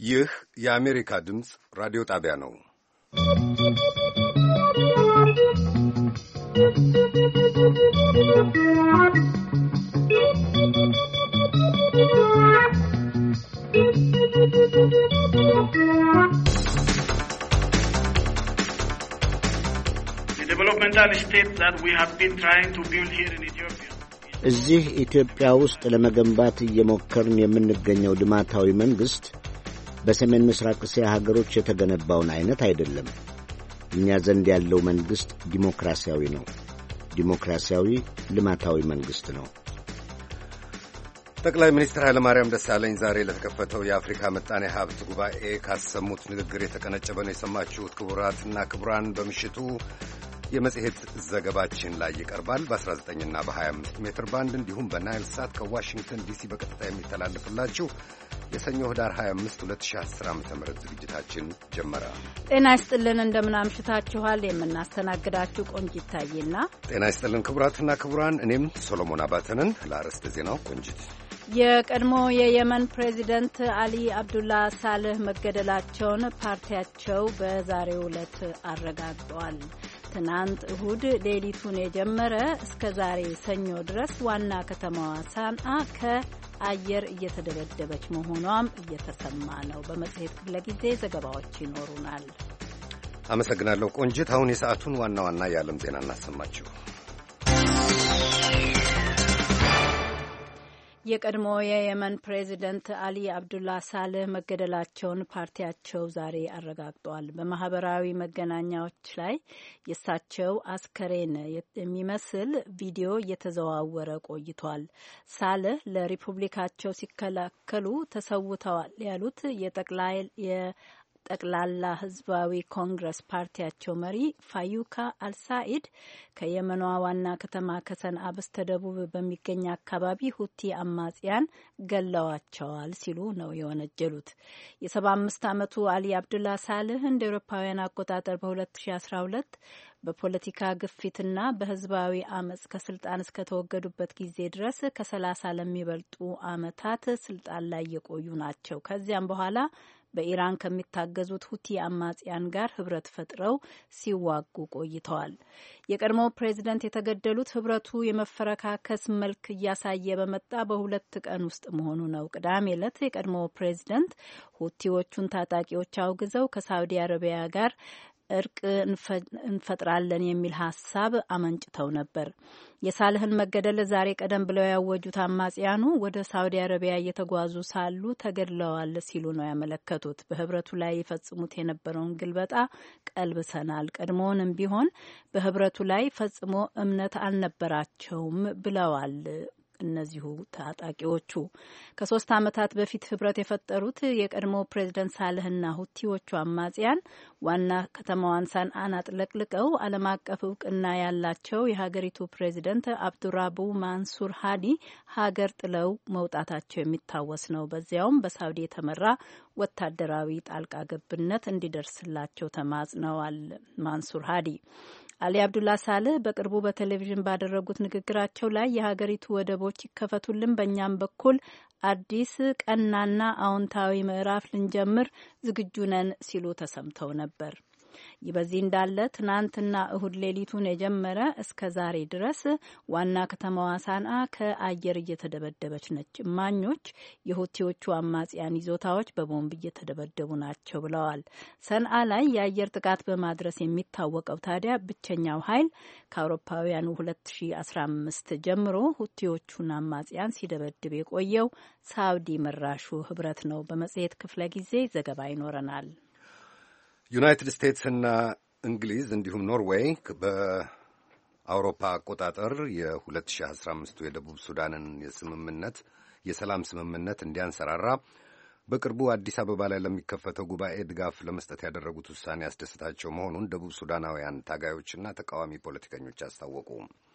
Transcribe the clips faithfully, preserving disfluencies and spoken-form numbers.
ይህ የአሜሪካ ድምፅ ራዲዮ ጣቢያ ነው። The developmental state that we have been trying to build here in Ethiopia. እዚህ ኢትዮጵያ ውስጥ ለመገንባት እየሞከርን የምንገኘው ልማታዊ መንግሥት በሰሜን ምስራቅ እስያ ሀገሮች የተገነባውን አይነት አይደለም። እኛ ዘንድ ያለው መንግሥት ዲሞክራሲያዊ ነው። ዲሞክራሲያዊ ልማታዊ መንግሥት ነው። ጠቅላይ ሚኒስትር ኃይለማርያም ደሳለኝ ዛሬ ለተከፈተው የአፍሪካ ምጣኔ ሀብት ጉባኤ ካሰሙት ንግግር የተቀነጨበ ነው የሰማችሁት። ክቡራትና ክቡራን፣ በምሽቱ የመጽሔት ዘገባችን ላይ ይቀርባል። በአስራ ዘጠኝና በሀያ አምስት ሜትር ባንድ እንዲሁም በናይል ሳት ከዋሽንግተን ዲሲ በቀጥታ የሚተላለፍላችሁ የሰኞ ህዳር ሀያ አምስት ሁለት ሺህ አስር ዓመተ ምህረት ዝግጅታችን ጀመረ። ጤና ይስጥልን፣ እንደምናምሽታችኋል። የምናስተናግዳችሁ ቆንጂት ታዬና ጤና ይስጥልን ክቡራትና ክቡራን፣ እኔም ሶሎሞን አባተንን። ለአርዕስተ ዜናው ቆንጂት። የቀድሞ የየመን ፕሬዚደንት አሊ አብዱላ ሳልህ መገደላቸውን ፓርቲያቸው በዛሬው ዕለት አረጋግጧል። ትናንት እሁድ ሌሊቱን የጀመረ እስከ ዛሬ ሰኞ ድረስ ዋና ከተማዋ ሳንአ ከአየር እየተደበደበች መሆኗም እየተሰማ ነው። በመጽሔት ክፍለ ጊዜ ዘገባዎች ይኖሩናል። አመሰግናለሁ ቆንጂት። አሁን የሰዓቱን ዋና ዋና የዓለም ዜና እናሰማችሁ። የቀድሞ የየመን ፕሬዚደንት አሊ አብዱላ ሳልህ መገደላቸውን ፓርቲያቸው ዛሬ አረጋግጧል። በማህበራዊ መገናኛዎች ላይ የእሳቸው አስከሬን የሚመስል ቪዲዮ እየተዘዋወረ ቆይቷል። ሳልህ ለሪፑብሊካቸው ሲከላከሉ ተሰውተዋል ያሉት የጠቅላይ ጠቅላላ ህዝባዊ ኮንግረስ ፓርቲያቸው መሪ ፋዩካ አልሳኢድ ከየመኗ ዋና ከተማ ከሰንዓ በስተደቡብ በሚገኝ አካባቢ ሁቲ አማጽያን ገለዋቸዋል ሲሉ ነው የወነጀሉት። የሰባ አምስት ዓመቱ አሊ አብዱላ ሳልህ እንደ ኤሮፓውያን አቆጣጠር በሁለት ሺ አስራ ሁለት በፖለቲካ ግፊትና በህዝባዊ አመጽ ከስልጣን እስከተወገዱበት ጊዜ ድረስ ከሰላሳ ለሚበልጡ አመታት ስልጣን ላይ የቆዩ ናቸው። ከዚያም በኋላ በኢራን ከሚታገዙት ሁቲ አማጽያን ጋር ህብረት ፈጥረው ሲዋጉ ቆይተዋል። የቀድሞው ፕሬዚደንት የተገደሉት ህብረቱ የመፈረካከስ መልክ እያሳየ በመጣ በሁለት ቀን ውስጥ መሆኑ ነው። ቅዳሜ ዕለት የቀድሞው ፕሬዚደንት ሁቲዎቹን ታጣቂዎች አውግዘው ከሳውዲ አረቢያ ጋር እርቅ እንፈጥራለን የሚል ሀሳብ አመንጭተው ነበር። የሳልህን መገደል ዛሬ ቀደም ብለው ያወጁት አማጽያኑ ወደ ሳውዲ አረቢያ እየተጓዙ ሳሉ ተገድለዋል ሲሉ ነው ያመለከቱት። በህብረቱ ላይ ይፈጽሙት የነበረውን ግልበጣ ቀልብሰናል፣ ቀድሞውንም ቢሆን በህብረቱ ላይ ፈጽሞ እምነት አልነበራቸውም ብለዋል። እነዚሁ ታጣቂዎቹ ከሶስት ዓመታት በፊት ህብረት የፈጠሩት የቀድሞ ፕሬዝደንት ሳልህና ሁቲዎቹ አማጽያን ዋና ከተማዋን ሳንአን አጥለቅልቀው ዓለም አቀፍ እውቅና ያላቸው የሀገሪቱ ፕሬዝደንት አብዱራቡ ማንሱር ሃዲ ሀገር ጥለው መውጣታቸው የሚታወስ ነው። በዚያውም በሳውዲ የተመራ ወታደራዊ ጣልቃ ገብነት እንዲደርስላቸው ተማጽነዋል። ማንሱር ሃዲ አሊ አብዱላ ሳልህ በቅርቡ በቴሌቪዥን ባደረጉት ንግግራቸው ላይ የሀገሪቱ ወደቦች ይከፈቱልን፣ በእኛም በኩል አዲስ ቀናና አዎንታዊ ምዕራፍ ልንጀምር ዝግጁ ነን ሲሉ ተሰምተው ነበር። ይህ በዚህ እንዳለ ትናንትና እሁድ ሌሊቱን የጀመረ እስከ ዛሬ ድረስ ዋና ከተማዋ ሳንአ ከአየር እየተደበደበች ነች። እማኞች የሁቲዎቹ አማጽያን ይዞታዎች በቦምብ እየተደበደቡ ናቸው ብለዋል። ሰንአ ላይ የአየር ጥቃት በማድረስ የሚታወቀው ታዲያ ብቸኛው ኃይል ከአውሮፓውያኑ ሁለት ሺ አስራ አምስት ጀምሮ ሁቲዎቹን አማጽያን ሲደበድብ የቆየው ሳውዲ መራሹ ህብረት ነው። በመጽሔት ክፍለ ጊዜ ዘገባ ይኖረናል። ዩናይትድ ስቴትስና እንግሊዝ እንዲሁም ኖርዌይ በአውሮፓ አቆጣጠር የሁለት ሺህ አስራ አምስቱ የደቡብ ሱዳንን የስምምነት የሰላም ስምምነት እንዲያንሰራራ በቅርቡ አዲስ አበባ ላይ ለሚከፈተው ጉባኤ ድጋፍ ለመስጠት ያደረጉት ውሳኔ ያስደስታቸው መሆኑን ደቡብ ሱዳናውያን ታጋዮችና ተቃዋሚ ፖለቲከኞች አስታወቁ።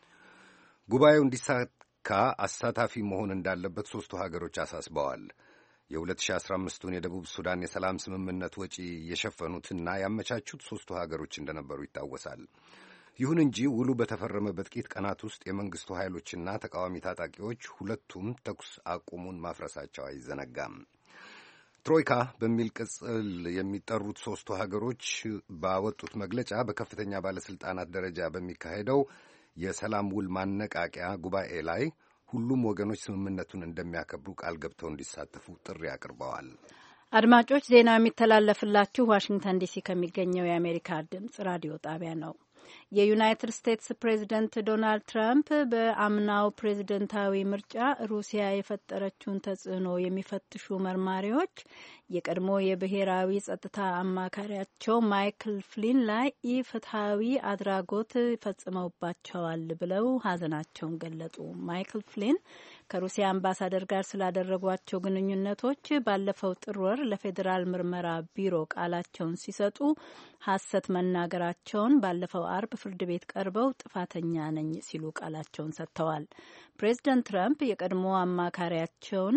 ጉባኤው እንዲሳካ አሳታፊ መሆን እንዳለበት ሦስቱ ሀገሮች አሳስበዋል። የሁለት ሺህ አስራ አምስቱን የደቡብ ሱዳን የሰላም ስምምነት ወጪ የሸፈኑትና ያመቻቹት ሦስቱ ሀገሮች እንደነበሩ ይታወሳል። ይሁን እንጂ ውሉ በተፈረመ በጥቂት ቀናት ውስጥ የመንግስቱ ኃይሎችና ተቃዋሚ ታጣቂዎች ሁለቱም ተኩስ አቁሙን ማፍረሳቸው አይዘነጋም። ትሮይካ በሚል ቅጽል የሚጠሩት ሦስቱ ሀገሮች ባወጡት መግለጫ በከፍተኛ ባለሥልጣናት ደረጃ በሚካሄደው የሰላም ውል ማነቃቂያ ጉባኤ ላይ ሁሉም ወገኖች ስምምነቱን እንደሚያከብሩ ቃል ገብተው እንዲሳተፉ ጥሪ አቅርበዋል። አድማጮች፣ ዜናው የሚተላለፍላችሁ ዋሽንግተን ዲሲ ከሚገኘው የአሜሪካ ድምጽ ራዲዮ ጣቢያ ነው። የዩናይትድ ስቴትስ ፕሬዝደንት ዶናልድ ትራምፕ በአምናው ፕሬዝደንታዊ ምርጫ ሩሲያ የፈጠረችውን ተጽዕኖ የሚፈትሹ መርማሪዎች የቀድሞ የብሔራዊ ጸጥታ አማካሪያቸው ማይክል ፍሊን ላይ ኢፍትሐዊ አድራጎት ፈጽመውባቸዋል ብለው ሀዘናቸውን ገለጹ። ማይክል ፍሊን ከሩሲያ አምባሳደር ጋር ስላደረጓቸው ግንኙነቶች ባለፈው ጥር ወር ለፌዴራል ምርመራ ቢሮ ቃላቸውን ሲሰጡ ሐሰት መናገራቸውን ባለፈው አርብ ፍርድ ቤት ቀርበው ጥፋተኛ ነኝ ሲሉ ቃላቸውን ሰጥተዋል። ፕሬዚደንት ትራምፕ የቀድሞ አማካሪያቸውን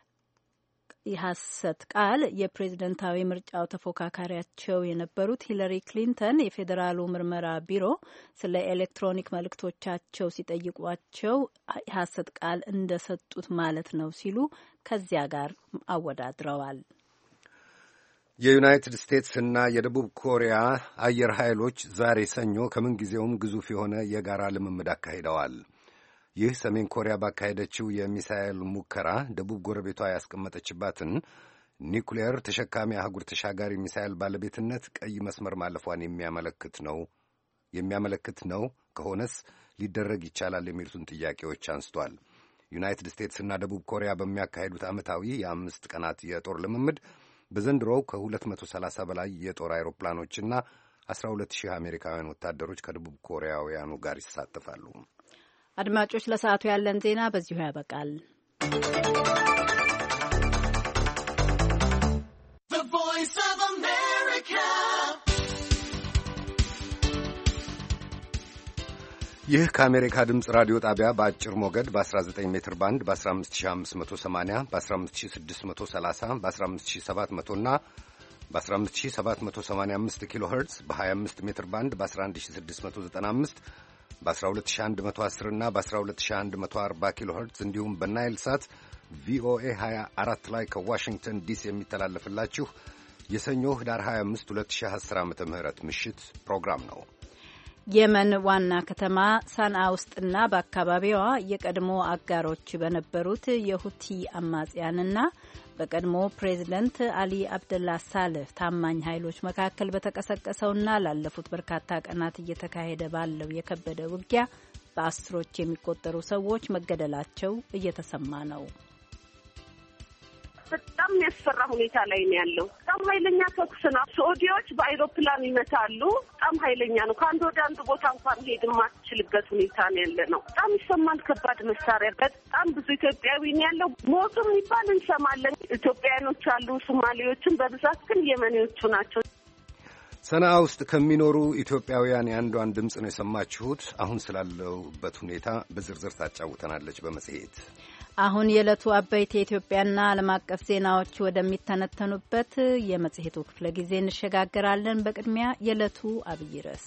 የሐሰት ቃል የፕሬዝደንታዊ ምርጫው ተፎካካሪያቸው የነበሩት ሂለሪ ክሊንተን የፌዴራሉ ምርመራ ቢሮ ስለ ኤሌክትሮኒክ መልእክቶቻቸው ሲጠይቋቸው የሐሰት ቃል እንደሰጡት ማለት ነው ሲሉ ከዚያ ጋር አወዳድረዋል። የዩናይትድ ስቴትስና የደቡብ ኮሪያ አየር ኃይሎች ዛሬ ሰኞ ከምንጊዜውም ግዙፍ የሆነ የጋራ ልምምድ አካሂደዋል። ይህ ሰሜን ኮሪያ ባካሄደችው የሚሳኤል ሙከራ ደቡብ ጎረቤቷ ያስቀመጠችባትን ኒውክሌር ተሸካሚ አህጉር ተሻጋሪ ሚሳኤል ባለቤትነት ቀይ መስመር ማለፏን የሚያመለክት ነው የሚያመለክት ነው ከሆነስ ሊደረግ ይቻላል የሚሉትን ጥያቄዎች አንስቷል። ዩናይትድ ስቴትስና ደቡብ ኮሪያ በሚያካሄዱት ዓመታዊ የአምስት ቀናት የጦር ልምምድ በዘንድሮው ከሁለት መቶ ሰላሳ በላይ የጦር አይሮፕላኖችና አስራ ሁለት ሺህ አሜሪካውያን ወታደሮች ከደቡብ ኮሪያውያኑ ጋር ይሳተፋሉ። አድማጮች፣ ለሰዓቱ ያለን ዜና በዚሁ ያበቃል። ይህ ከአሜሪካ ድምፅ ራዲዮ ጣቢያ በአጭር ሞገድ በ19 ሜትር ባንድ በ15580 በ15630 በ15700 እና በ15785 ኪሎ ሄርትዝ በ25 ሜትር ባንድ በ11695 በ12110 እና በ12140 ኪሎ ሄርትዝ እንዲሁም በናይል ሳት ቪኦኤ ሀያ አራት ላይ ከዋሽንግተን ዲሲ የሚተላለፍላችሁ የሰኞ ህዳር ሀያ አምስት ሁለት ሺህ አስር ዓመተ ምህረት ምሽት ፕሮግራም ነው። የመን ዋና ከተማ ሳንዓ ውስጥና በአካባቢዋ የቀድሞ አጋሮች በነበሩት የሁቲ አማጽያንና በቀድሞ ፕሬዝደንት አሊ አብደላ ሳልህ ታማኝ ኃይሎች መካከል በተቀሰቀሰውና ላለፉት በርካታ ቀናት እየተካሄደ ባለው የከበደ ውጊያ በአስሮች የሚቆጠሩ ሰዎች መገደላቸው እየተሰማ ነው። በጣም የሚያስፈራ ሁኔታ ላይ ነው ያለው። በጣም ኃይለኛ ተኩስ ነው። ሳዑዲዎች በአይሮፕላን ይመታሉ። በጣም ኃይለኛ ነው። ከአንድ ወደ አንድ ቦታ እንኳን ሄድ የማትችልበት ሁኔታ ነው ያለ ነው። በጣም ይሰማል። ከባድ መሳሪያ። በጣም ብዙ ኢትዮጵያዊ ነው ያለው። ሞቱ የሚባል እንሰማለን። ኢትዮጵያውያኖች አሉ፣ ሶማሌዎችም፣ በብዛት ግን የመኔዎቹ ናቸው። ሰንዓ ውስጥ ከሚኖሩ ኢትዮጵያውያን የአንዷን ድምፅ ነው የሰማችሁት። አሁን ስላለውበት ሁኔታ በዝርዝር ታጫውተናለች በመጽሔት። አሁን የዕለቱ አበይት የኢትዮጵያና ዓለም አቀፍ ዜናዎች ወደሚተነተኑበት የመጽሔቱ ክፍለ ጊዜ እንሸጋገራለን። በቅድሚያ የዕለቱ አብይ ርዕስ።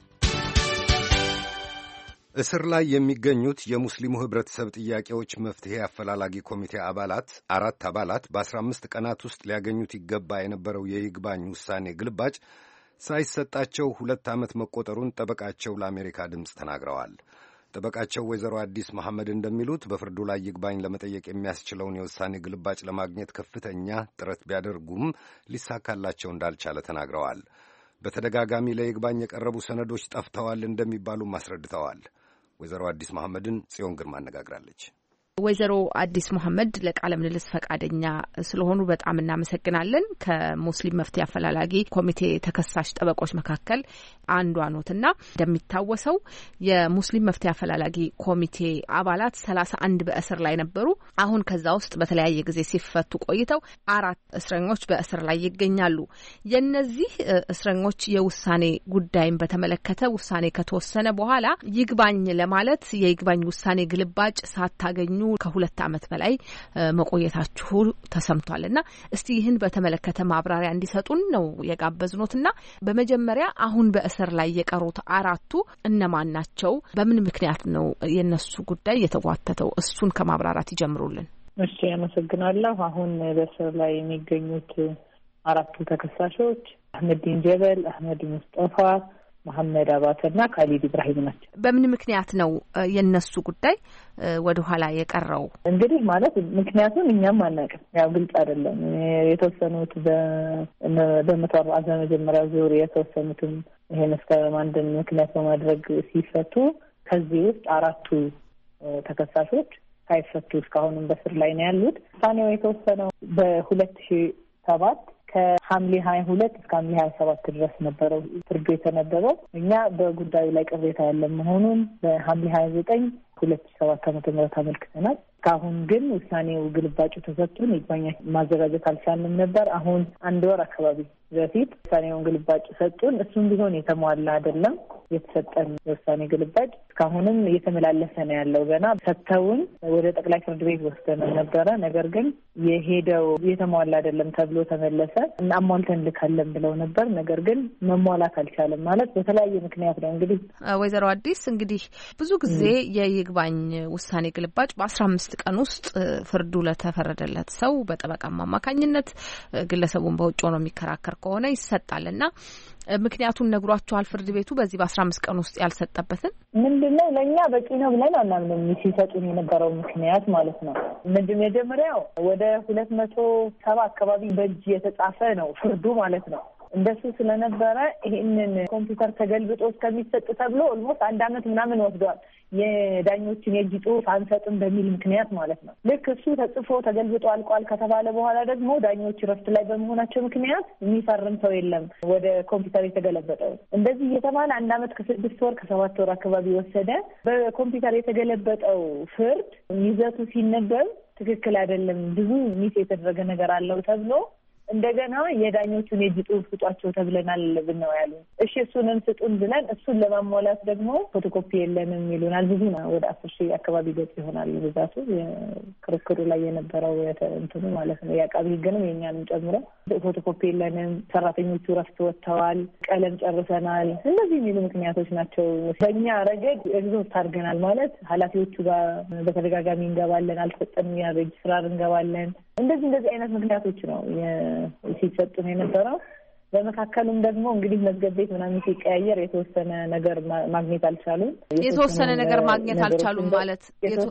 እስር ላይ የሚገኙት የሙስሊሙ ህብረተሰብ ጥያቄዎች መፍትሄ አፈላላጊ ኮሚቴ አባላት አራት አባላት በአስራ አምስት ቀናት ውስጥ ሊያገኙት ይገባ የነበረው የይግባኝ ውሳኔ ግልባጭ ሳይሰጣቸው ሁለት ዓመት መቆጠሩን ጠበቃቸው ለአሜሪካ ድምፅ ተናግረዋል። ጠበቃቸው ወይዘሮ አዲስ መሐመድ እንደሚሉት በፍርዱ ላይ ይግባኝ ለመጠየቅ የሚያስችለውን የውሳኔ ግልባጭ ለማግኘት ከፍተኛ ጥረት ቢያደርጉም ሊሳካላቸው እንዳልቻለ ተናግረዋል። በተደጋጋሚ ለይግባኝ የቀረቡ ሰነዶች ጠፍተዋል እንደሚባሉም አስረድተዋል። ወይዘሮ አዲስ መሐመድን ጽዮን ግርማ አነጋግራለች። ወይዘሮ አዲስ መሐመድ ለቃለ ምልልስ ፈቃደኛ ስለሆኑ በጣም እናመሰግናለን። ከሙስሊም መፍትሄ አፈላላጊ ኮሚቴ ተከሳሽ ጠበቆች መካከል አንዷ ኖትና እንደሚታወሰው የሙስሊም መፍትሄ አፈላላጊ ኮሚቴ አባላት ሰላሳ አንድ በእስር ላይ ነበሩ። አሁን ከዛ ውስጥ በተለያየ ጊዜ ሲፈቱ ቆይተው አራት እስረኞች በእስር ላይ ይገኛሉ። የነዚህ እስረኞች የውሳኔ ጉዳይን በተመለከተ ውሳኔ ከተወሰነ በኋላ ይግባኝ ለማለት የይግባኝ ውሳኔ ግልባጭ ሳታገኙ ከሁለት ዓመት በላይ መቆየታችሁ ተሰምቷልና እስቲ ይህን በተመለከተ ማብራሪያ እንዲሰጡን ነው የጋበዝኖትና በመጀመሪያ አሁን በእስር ላይ የቀሩት አራቱ እነማን ናቸው? በምን ምክንያት ነው የነሱ ጉዳይ የተጓተተው? እሱን ከማብራራት ይጀምሩልን። እሺ አመሰግናለሁ። አሁን በስር ላይ የሚገኙት አራቱ ተከሳሾች አህመዲን ጀበል፣ አህመድ ሙስጠፋ፣ መሐመድ አባተና ካሊድ ኢብራሂም ናቸው። በምን ምክንያት ነው የነሱ ጉዳይ ወደ ኋላ የቀረው? እንግዲህ ማለት ምክንያቱም እኛም አናውቅም። ያው ግልጽ አይደለም። የተወሰኑት በመቶ አርባ በመጀመሪያው ዙር የተወሰኑትም ይሄ መስከረም አንድን ምክንያት በማድረግ ሲፈቱ ከዚህ ውስጥ አራቱ ተከሳሾች ሳይፈቱ እስካሁንም በስር ላይ ነው ያሉት። ውሳኔው የተወሰነው በሁለት ሺህ ሰባት ከሐምሌ ሀያ ሁለት እስከ ሐምሌ ሀያ ሰባት ድረስ ነበረው ፍርዱ የተነበበው። እኛ በጉዳዩ ላይ ቅሬታ ያለ መሆኑን በሐምሌ ሀያ ዘጠኝ ሁለት ሺህ ሰባት ዓመተ ምህረት አመልክተናል። እስካሁን ግን ውሳኔው ግልባጩ ተሰጥቶን ይግባኝ ማዘጋጀት አልቻልንም ነበር። አሁን አንድ ወር አካባቢ በፊት ውሳኔውን ግልባጭ ሰጡን። እሱም ቢሆን የተሟላ አይደለም። የተሰጠን የውሳኔ ግልባጭ እስካሁንም እየተመላለሰ ነው ያለው። ገና ሰጥተውን ወደ ጠቅላይ ፍርድ ቤት ወስደን ነበረ። ነገር ግን የሄደው የተሟላ አይደለም ተብሎ ተመለሰ። አሟልተን ልካለን ብለው ነበር። ነገር ግን መሟላት አልቻለም። ማለት በተለያየ ምክንያት ነው። እንግዲህ ወይዘሮ አዲስ እንግዲህ ብዙ ጊዜ የይግባኝ ውሳኔ ግልባጭ በአስራ አምስት ቀን ውስጥ ፍርዱ ለተፈረደለት ሰው በጠበቃም አማካኝነት ግለሰቡን በውጭ ሆኖ የሚከራከር ከሆነ ይሰጣልና ምክንያቱም ነግሯቸዋል ፍርድ ቤቱ በዚህ በአስራ አምስት ቀን ውስጥ ያልሰጠበትን? ምንድነው ለኛ በቂ ነው ብለን አናምንም። ሲሰጡን የነበረው ምክንያት ማለት ነው። ምንድነው መጀመሪያው ወደ ሁለት መቶ ሰባ አካባቢ በእጅ የተጻፈ ነው ፍርዱ ማለት ነው። እንደሱ ስለነበረ ይሄንን ኮምፒውተር ተገልብጦ እስከሚሰጥ ተብሎ ኦልሞስት አንድ አመት ምናምን ወስዷል። የዳኞችን የእጅ ጽሁፍ አንሰጥም በሚል ምክንያት ማለት ነው። ልክ እሱ ተጽፎ ተገልብጦ አልቋል ከተባለ በኋላ ደግሞ ዳኞች ረፍት ላይ በመሆናቸው ምክንያት የሚፈርም ሰው የለም ወደ ኮምፒውተር የተገለበጠው። እንደዚህ እየተባለ አንድ አመት ከስድስት ወር ከሰባት ወር አካባቢ ወሰደ። በኮምፒውተር የተገለበጠው ፍርድ ይዘቱ ሲነበብ ትክክል አይደለም፣ ብዙ ሚስ የተደረገ ነገር አለው ተብሎ እንደገና የዳኞቹን የእጅ ጽሁፍ ስጧቸው ተብለናል ብነው ያሉ። እሺ እሱንም ስጡን ብለን እሱን ለማሟላት ደግሞ ፎቶኮፒ የለንም ይሉናል። ብዙ ነው፣ ወደ አስር ሺህ አካባቢ ገጽ ይሆናል ብዛቱ ክርክሩ ላይ የነበረው እንትኑ ማለት ነው። የአቃቢ ህግንም የኛንም ጨምሮ ፎቶኮፒ የለንም፣ ሰራተኞቹ ረፍት ወጥተዋል፣ ቀለም ጨርሰናል፣ እነዚህ የሚሉ ምክንያቶች ናቸው። በእኛ ረገድ ኤግዞስት አድርገናል ማለት ኃላፊዎቹ ጋር በተደጋጋሚ እንገባለን፣ አልሰጠንም፣ ያ ሬጅስትራር እንገባለን። እንደዚህ እንደዚህ አይነት ምክንያቶች ነው ሲሰጡ ነው የነበረው። በመካከሉም ደግሞ እንግዲህ መዝገብ ቤት ምናምን ሲቀያየር የተወሰነ ነገር ማግኘት አልቻሉም። የተወሰነ ነገር ማግኘት አልቻሉም ማለት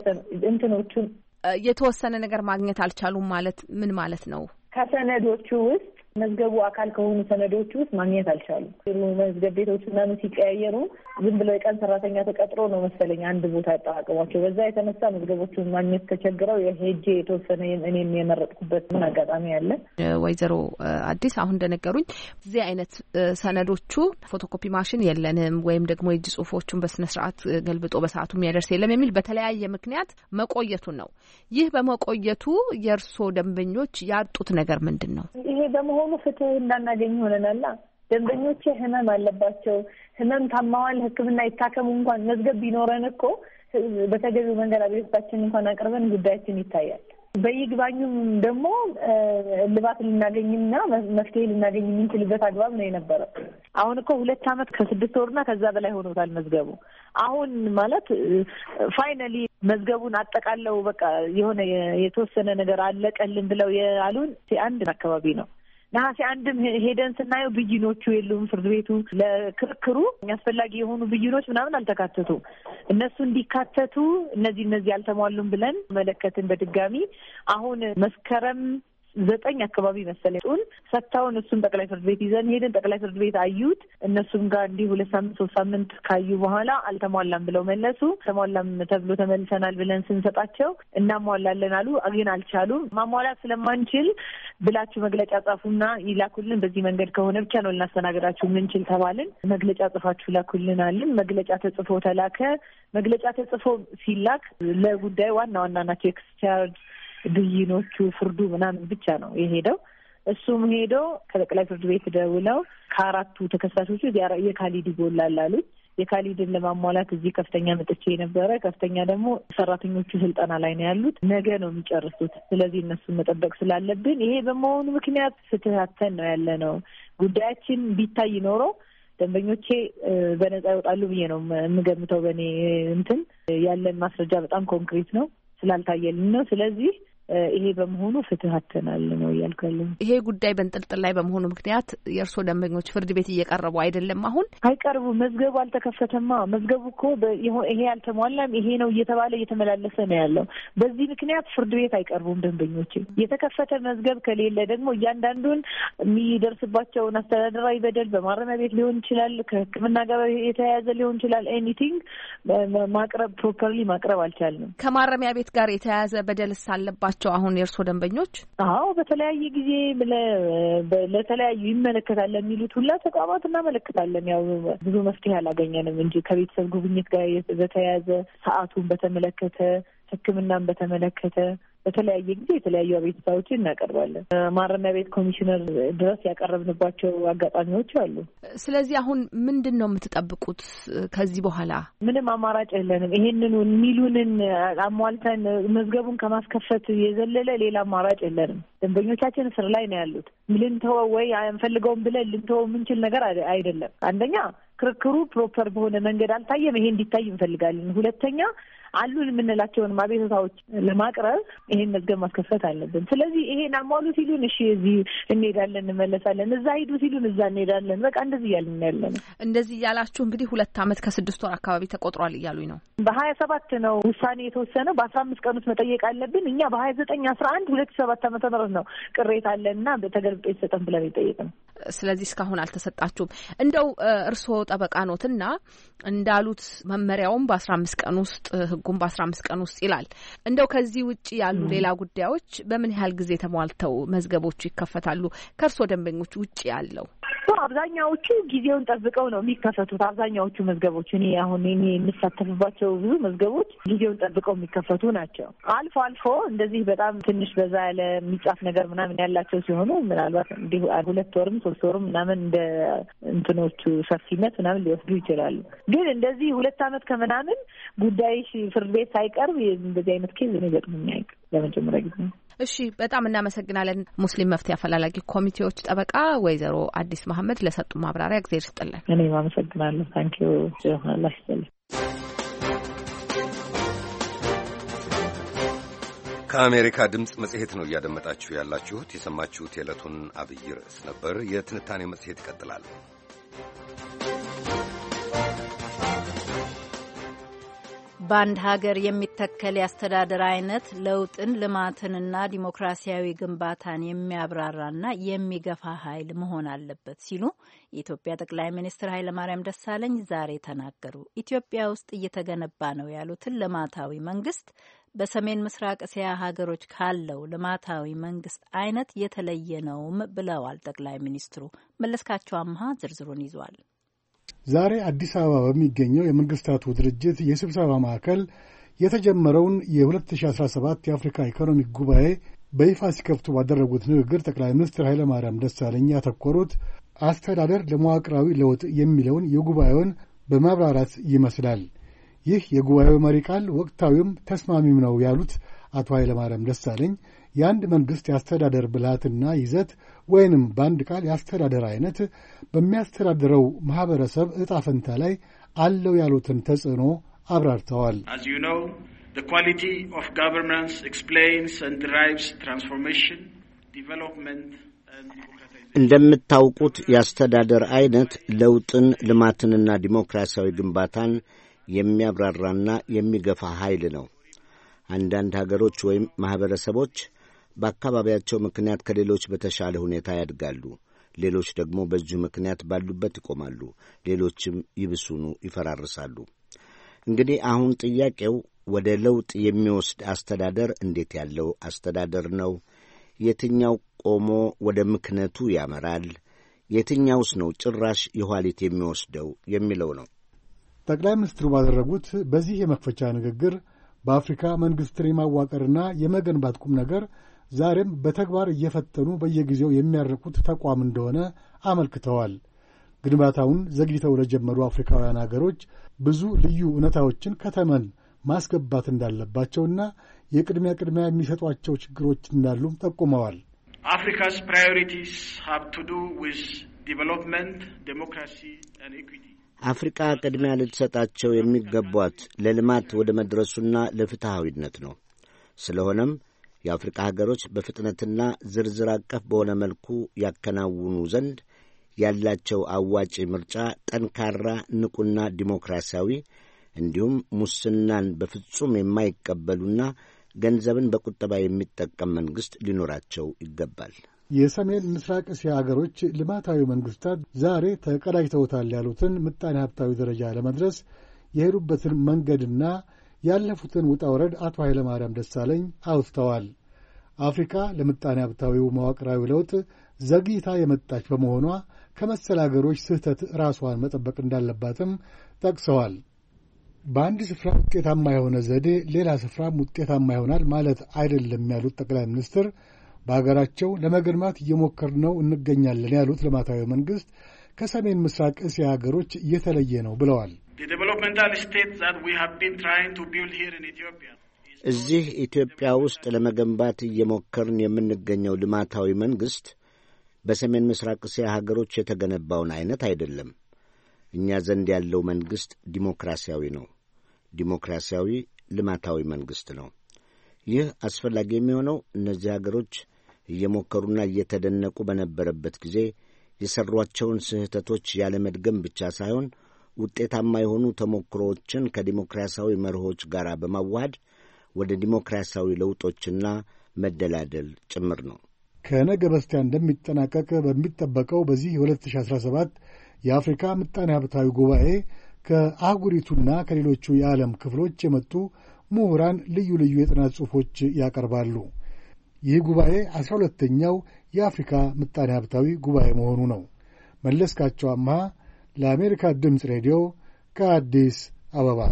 እንትኖቹን የተወሰነ ነገር ማግኘት አልቻሉም ማለት ምን ማለት ነው? ከሰነዶቹ ውስጥ መዝገቡ አካል ከሆኑ ሰነዶች ውስጥ ማግኘት አልቻሉም። መዝገብ ቤቶች ምናምን ሲቀያየሩ ዝም ብለው የቀን ሰራተኛ ተቀጥሮ ነው መሰለኝ አንድ ቦታ ያጠራቀሟቸው። በዛ የተነሳ መዝገቦቹን ማግኘት ተቸግረው የሄጄ የተወሰነ እኔም የመረጥኩበት ምን አጋጣሚ ያለ። ወይዘሮ አዲስ አሁን እንደነገሩኝ እዚህ አይነት ሰነዶቹ ፎቶኮፒ ማሽን የለንም ወይም ደግሞ የእጅ ጽሁፎቹን በስነ ስርዓት ገልብጦ በሰዓቱ የሚያደርስ የለም የሚል በተለያየ ምክንያት መቆየቱን ነው። ይህ በመቆየቱ የእርሶ ደንበኞች ያጡት ነገር ምንድን ነው? ይሄ በመሆኑ ፍትህ እንዳናገኝ ሆነናል። ደንበኞቼ ህመም አለባቸው፣ ህመም ታማዋል፣ ሕክምና ይታከሙ እንኳን መዝገብ ቢኖረን እኮ በተገቢው መንገድ አቤቱታችን እንኳን አቅርበን ጉዳያችን ይታያል። በይግባኙም ደግሞ ልባት ልናገኝና መፍትሄ ልናገኝ የምንችልበት አግባብ ነው የነበረው። አሁን እኮ ሁለት አመት ከስድስት ወርና ከዛ በላይ ሆኖታል መዝገቡ። አሁን ማለት ፋይናሊ መዝገቡን አጠቃለው በቃ የሆነ የተወሰነ ነገር አለቀልን ብለው ያሉን አንድ አካባቢ ነው። ነሐሴ አንድም ሄደን ስናየው ብይኖቹ የሉም። ፍርድ ቤቱ ለክርክሩ አስፈላጊ የሆኑ ብይኖች ምናምን አልተካተቱ። እነሱ እንዲካተቱ እነዚህ እነዚህ አልተሟሉም ብለን መለከትን በድጋሚ አሁን መስከረም ዘጠኝ አካባቢ መሰለኝ ጡን ሰጥተውን እሱን ጠቅላይ ፍርድ ቤት ይዘን ሄደን ጠቅላይ ፍርድ ቤት አዩት። እነሱም ጋር እንዲህ ሁለት ሳምንት ሶስት ሳምንት ካዩ በኋላ አልተሟላም ብለው መለሱ። ተሟላም ተብሎ ተመልሰናል ብለን ስንሰጣቸው እናሟላለን አሉ። ግን አልቻሉም። ማሟላት ስለማንችል ብላችሁ መግለጫ ጻፉና ይላኩልን፣ በዚህ መንገድ ከሆነ ብቻ ነው ልናስተናግዳችሁ ምንችል ተባልን። መግለጫ ጽፋችሁ ላኩልን አልን። መግለጫ ተጽፎ ተላከ። መግለጫ ተጽፎ ሲላክ ለጉዳዩ ዋና ዋና ናቸው ኤክስቻርጅ ብይኖቹ ፍርዱ ምናምን ብቻ ነው የሄደው። እሱም ሄዶ ከጠቅላይ ፍርድ ቤት ደውለው ከአራቱ ተከሳሾች የካሊድ ይጎላል አሉ። የካሊድን ለማሟላት እዚህ ከፍተኛ መጥቼ ነበረ። ከፍተኛ ደግሞ ሰራተኞቹ ስልጠና ላይ ነው ያሉት፣ ነገ ነው የሚጨርሱት። ስለዚህ እነሱን መጠበቅ ስላለብን ይሄ በመሆኑ ምክንያት ፍትሃተን ነው ያለ ነው። ጉዳያችን ቢታይ ኖሮ ደንበኞቼ በነጻ ይወጣሉ ብዬ ነው የምገምተው። በእኔ እንትን ያለን ማስረጃ በጣም ኮንክሪት ነው፣ ስላልታየልን ነው። ስለዚህ ይሄ በመሆኑ ፍትህ አተናል ነው ያልከለው። ይሄ ጉዳይ በእንጥልጥል ላይ በመሆኑ ምክንያት የእርሶ ደንበኞች ፍርድ ቤት እየቀረቡ አይደለም? አሁን አይቀርቡ። መዝገቡ አልተከፈተማ። መዝገቡ እኮ ይሄ አልተሟላም ይሄ ነው እየተባለ እየተመላለሰ ነው ያለው። በዚህ ምክንያት ፍርድ ቤት አይቀርቡም ደንበኞች። የተከፈተ መዝገብ ከሌለ ደግሞ እያንዳንዱን የሚደርስባቸውን አስተዳደራዊ በደል በማረሚያ ቤት ሊሆን ይችላል፣ ከሕክምና ጋር የተያያዘ ሊሆን ይችላል። ኤኒቲንግ ማቅረብ ፕሮፐርሊ ማቅረብ አልቻልንም። ከማረሚያ ቤት ጋር የተያያዘ በደልስ አለባቸው አሁን የእርሶ ደንበኞች? አዎ በተለያየ ጊዜ ለተለያዩ ይመለከታል የሚሉት ሁላ ተቋማት እናመለክታለን። ያው ብዙ መፍትሄ አላገኘንም እንጂ ከቤተሰብ ጉብኝት ጋር በተያያዘ ሰዓቱን በተመለከተ ሕክምናን በተመለከተ በተለያየ ጊዜ የተለያዩ አቤቱታዎችን እናቀርባለን። ማረሚያ ቤት ኮሚሽነር ድረስ ያቀረብንባቸው አጋጣሚዎች አሉ። ስለዚህ አሁን ምንድን ነው የምትጠብቁት ከዚህ በኋላ? ምንም አማራጭ የለንም። ይሄንን የሚሉንን አሟልተን መዝገቡን ከማስከፈት የዘለለ ሌላ አማራጭ የለንም። ደንበኞቻችን እስር ላይ ነው ያሉት። ልንተወው ወይ አንፈልገውም ብለን ልንተወው የምንችል ነገር አይደለም። አንደኛ ክርክሩ ፕሮፐር በሆነ መንገድ አልታየም። ይሄ እንዲታይ እንፈልጋለን። ሁለተኛ አሉ የምንላቸውን አቤቱታዎች ለማቅረብ ይሄን መዝገብ ማስከፈት አለብን። ስለዚህ ይሄን አሟሉ ሲሉን እሺ እዚህ እንሄዳለን እንመለሳለን፣ እዛ ሂዱ ሲሉን እዛ እንሄዳለን። በቃ እንደዚህ እያልን ያለን። እንደዚህ እያላችሁ እንግዲህ ሁለት ዓመት ከስድስት ወር አካባቢ ተቆጥሯል እያሉኝ ነው። በሀያ ሰባት ነው ውሳኔ የተወሰነው። በአስራ አምስት ቀን ውስጥ መጠየቅ አለብን። እኛ በሀያ ዘጠኝ አስራ አንድ ሁለት ሺህ ሰባት ዓመተ ምህረት ነው ቅሬታ አለንና በተገልብጦ ይሰጠን ብለን የጠየቅነው። ስለዚህ እስካሁን አልተሰጣችሁም። እንደው እርስዎ ጠበቃ ኖትና እንዳሉት መመሪያውም በአስራ አምስት ቀን ውስጥ ህጉም በአስራ አምስት ቀን ውስጥ ይላል። እንደው ከዚህ ውጪ ያሉ ሌላ ጉዳዮች በምን ያህል ጊዜ ተሟልተው መዝገቦቹ ይከፈታሉ? ከእርስዎ ደንበኞች ውጪ ያለው አብዛኛዎቹ ጊዜውን ጠብቀው ነው የሚከፈቱት። አብዛኛዎቹ መዝገቦች እኔ አሁን እኔ የምሳተፍባቸው ብዙ መዝገቦች ጊዜውን ጠብቀው የሚከፈቱ ናቸው። አልፎ አልፎ እንደዚህ በጣም ትንሽ በዛ ያለ የሚጻፍ ነገር ምናምን ያላቸው ሲሆኑ ምናልባት እንዲሁ ሁለት ወርም ሶስት ወርም ምናምን እንደ እንትኖቹ ሰፊነት ምናምን ሊወስዱ ይችላሉ። ግን እንደዚህ ሁለት ዓመት ከምናምን ጉዳይ ፍርድ ቤት ሳይቀርብ እንደዚህ አይነት ኬዝ እኔ ገጥሞኝ አያውቅም ለመጀመሪያ ጊዜ። እሺ፣ በጣም እናመሰግናለን። ሙስሊም መፍትሄ አፈላላጊ ኮሚቴዎች ጠበቃ ወይዘሮ አዲስ መሐመድ ለሰጡ ማብራሪያ እግዚአብሔር ይስጥልን። እኔም አመሰግናለሁ። ታንኪዩ አላህ ይስጥልን። ከአሜሪካ ድምፅ መጽሔት ነው እያደመጣችሁ ያላችሁት። የሰማችሁት የዕለቱን አብይ ርዕስ ነበር። የትንታኔ መጽሔት ይቀጥላል። በአንድ ሀገር የሚተከል የአስተዳደር አይነት ለውጥን ልማትንና ዲሞክራሲያዊ ግንባታን የሚያብራራና የሚገፋ ኃይል መሆን አለበት ሲሉ የኢትዮጵያ ጠቅላይ ሚኒስትር ኃይለማርያም ደሳለኝ ዛሬ ተናገሩ። ኢትዮጵያ ውስጥ እየተገነባ ነው ያሉትን ልማታዊ መንግስት በሰሜን ምስራቅ እስያ ሀገሮች ካለው ልማታዊ መንግስት አይነት የተለየ ነውም ብለዋል ጠቅላይ ሚኒስትሩ። መለስካቸው አምሃ ዝርዝሩን ይዟል። ዛሬ አዲስ አበባ በሚገኘው የመንግስታቱ ድርጅት የስብሰባ ማዕከል የተጀመረውን የሁለት ሺህ አስራ ሰባት የአፍሪካ ኢኮኖሚክ ጉባኤ በይፋ ሲከፍቱ ባደረጉት ንግግር ጠቅላይ ሚኒስትር ኃይለማርያም ደሳለኝ ያተኮሩት አስተዳደር ለመዋቅራዊ ለውጥ የሚለውን የጉባኤውን በማብራራት ይመስላል። ይህ የጉባኤው መሪ ቃል ወቅታዊም ተስማሚም ነው ያሉት አቶ ኃይለማርያም ደሳለኝ የአንድ መንግሥት የአስተዳደር ብልሃትና ይዘት ወይንም በአንድ ቃል የአስተዳደር አይነት በሚያስተዳድረው ማኅበረሰብ ዕጣ ፈንታ ላይ አለው ያሉትን ተጽዕኖ አብራርተዋል። As you know, the quality of governance explains and drives transformation, development and democratization. እንደምታውቁት የአስተዳደር አይነት ለውጥን ልማትንና ዲሞክራሲያዊ ግንባታን የሚያብራራና የሚገፋ ኃይል ነው። አንዳንድ ሀገሮች ወይም ማኅበረሰቦች በአካባቢያቸው ምክንያት ከሌሎች በተሻለ ሁኔታ ያድጋሉ። ሌሎች ደግሞ በዚሁ ምክንያት ባሉበት ይቆማሉ። ሌሎችም ይብሱኑ ይፈራርሳሉ። እንግዲህ አሁን ጥያቄው ወደ ለውጥ የሚወስድ አስተዳደር እንዴት ያለው አስተዳደር ነው? የትኛው ቆሞ ወደ ምክነቱ ያመራል? የትኛውስ ነው ጭራሽ የኋሊት የሚወስደው የሚለው ነው። ጠቅላይ ሚኒስትሩ ባደረጉት በዚህ የመክፈቻ ንግግር በአፍሪካ መንግሥትን የማዋቀርና የመገንባት ቁም ነገር ዛሬም በተግባር እየፈተኑ በየጊዜው የሚያርቁት ተቋም እንደሆነ አመልክተዋል። ግንባታውን ዘግይተው ለጀመሩ አፍሪካውያን አገሮች ብዙ ልዩ እውነታዎችን ከተመን ማስገባት እንዳለባቸውና የቅድሚያ ቅድሚያ የሚሰጧቸው ችግሮች እንዳሉም ጠቁመዋል። Africa's priorities have to do with development, democracy and equity. አፍሪካ ቅድሚያ ልትሰጣቸው የሚገቧት ለልማት ወደ መድረሱና ለፍትሐዊነት ነው። ስለሆነም የአፍሪካ ሀገሮች በፍጥነትና ዝርዝር አቀፍ በሆነ መልኩ ያከናውኑ ዘንድ ያላቸው አዋጪ ምርጫ ጠንካራ፣ ንቁና ዲሞክራሲያዊ እንዲሁም ሙስናን በፍጹም የማይቀበሉና ገንዘብን በቁጠባ የሚጠቀም መንግሥት ሊኖራቸው ይገባል። የሰሜን ምስራቅ እስያ አገሮች ልማታዊ መንግሥታት ዛሬ ተቀዳጅተውታል ያሉትን ምጣኔ ሀብታዊ ደረጃ ለመድረስ የሄዱበትን መንገድና ያለፉትን ውጣ ውረድ አቶ ኃይለማርያም ደሳለኝ አውስተዋል። አፍሪካ ለምጣኔ ሀብታዊው መዋቅራዊ ለውጥ ዘግይታ የመጣች በመሆኗ ከመሰል አገሮች ስህተት ራሷን መጠበቅ እንዳለባትም ጠቅሰዋል። በአንድ ስፍራ ውጤታማ የሆነ ዘዴ ሌላ ስፍራም ውጤታማ ይሆናል ማለት አይደለም ያሉት ጠቅላይ ሚኒስትር በአገራቸው ለመገንባት እየሞከርነው እንገኛለን ያሉት ልማታዊ መንግሥት ከሰሜን ምስራቅ እስያ አገሮች የተለየ ነው ብለዋል። እዚህ ኢትዮጵያ ውስጥ ለመገንባት እየሞከርን የምንገኘው ልማታዊ መንግሥት በሰሜን ምስራቅ እስያ ሀገሮች የተገነባውን አይነት አይደለም። እኛ ዘንድ ያለው መንግሥት ዲሞክራሲያዊ ነው። ዲሞክራሲያዊ ልማታዊ መንግሥት ነው። ይህ አስፈላጊ የሚሆነው እነዚህ ሀገሮች እየሞከሩና እየተደነቁ በነበረበት ጊዜ የሠሯቸውን ስህተቶች ያለመድገም ብቻ ሳይሆን ውጤታማ የሆኑ ተሞክሮዎችን ከዲሞክራሲያዊ መርሆች ጋር በማዋሃድ ወደ ዲሞክራሲያዊ ለውጦችና መደላደል ጭምር ነው። ከነገ በስቲያ እንደሚጠናቀቅ በሚጠበቀው በዚህ የሁለት ሺህ አስራ ሰባት የአፍሪካ ምጣኔ ሀብታዊ ጉባኤ ከአህጉሪቱና ከሌሎቹ የዓለም ክፍሎች የመጡ ምሁራን ልዩ ልዩ የጥናት ጽሑፎች ያቀርባሉ። ይህ ጉባኤ አስራ ሁለተኛው የአፍሪካ ምጣኔ ሀብታዊ ጉባኤ መሆኑ ነው። መለስካቸው አምሃ ለአሜሪካ ድምፅ ሬዲዮ ከአዲስ አበባ።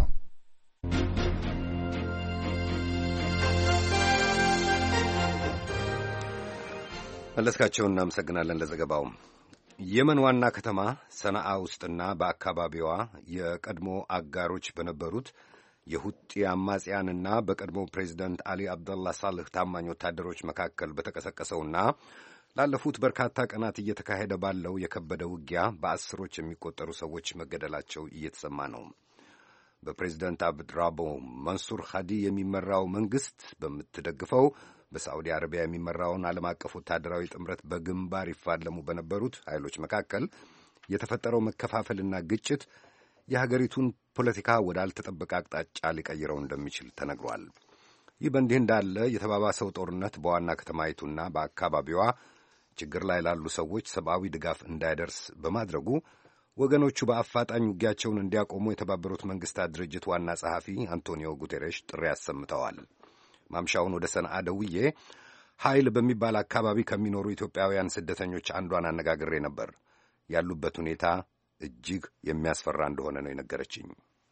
መለስካቸውን እናመሰግናለን ለዘገባው። የመን ዋና ከተማ ሰነአ ውስጥና በአካባቢዋ የቀድሞ አጋሮች በነበሩት የሁጢ አማጽያንና በቀድሞ ፕሬዚደንት አሊ አብደላ ሳልህ ታማኝ ወታደሮች መካከል በተቀሰቀሰውና ላለፉት በርካታ ቀናት እየተካሄደ ባለው የከበደ ውጊያ በአስሮች የሚቆጠሩ ሰዎች መገደላቸው እየተሰማ ነው። በፕሬዚደንት አብድራቦ መንሱር ሃዲ የሚመራው መንግሥት በምትደግፈው በሳዑዲ አረቢያ የሚመራውን ዓለም አቀፍ ወታደራዊ ጥምረት በግንባር ይፋለሙ በነበሩት ኃይሎች መካከል የተፈጠረው መከፋፈልና ግጭት የሀገሪቱን ፖለቲካ ወዳልተጠበቀ አቅጣጫ ሊቀይረው እንደሚችል ተነግሯል። ይህ በእንዲህ እንዳለ የተባባሰው ጦርነት በዋና ከተማይቱና በአካባቢዋ ችግር ላይ ላሉ ሰዎች ሰብአዊ ድጋፍ እንዳይደርስ በማድረጉ ወገኖቹ በአፋጣኝ ውጊያቸውን እንዲያቆሙ የተባበሩት መንግሥታት ድርጅት ዋና ጸሐፊ አንቶኒዮ ጉቴሬሽ ጥሪ አሰምተዋል። ማምሻውን ወደ ሰንዓ ደውዬ ኃይል በሚባል አካባቢ ከሚኖሩ ኢትዮጵያውያን ስደተኞች አንዷን አነጋግሬ ነበር። ያሉበት ሁኔታ እጅግ የሚያስፈራ እንደሆነ ነው የነገረችኝ።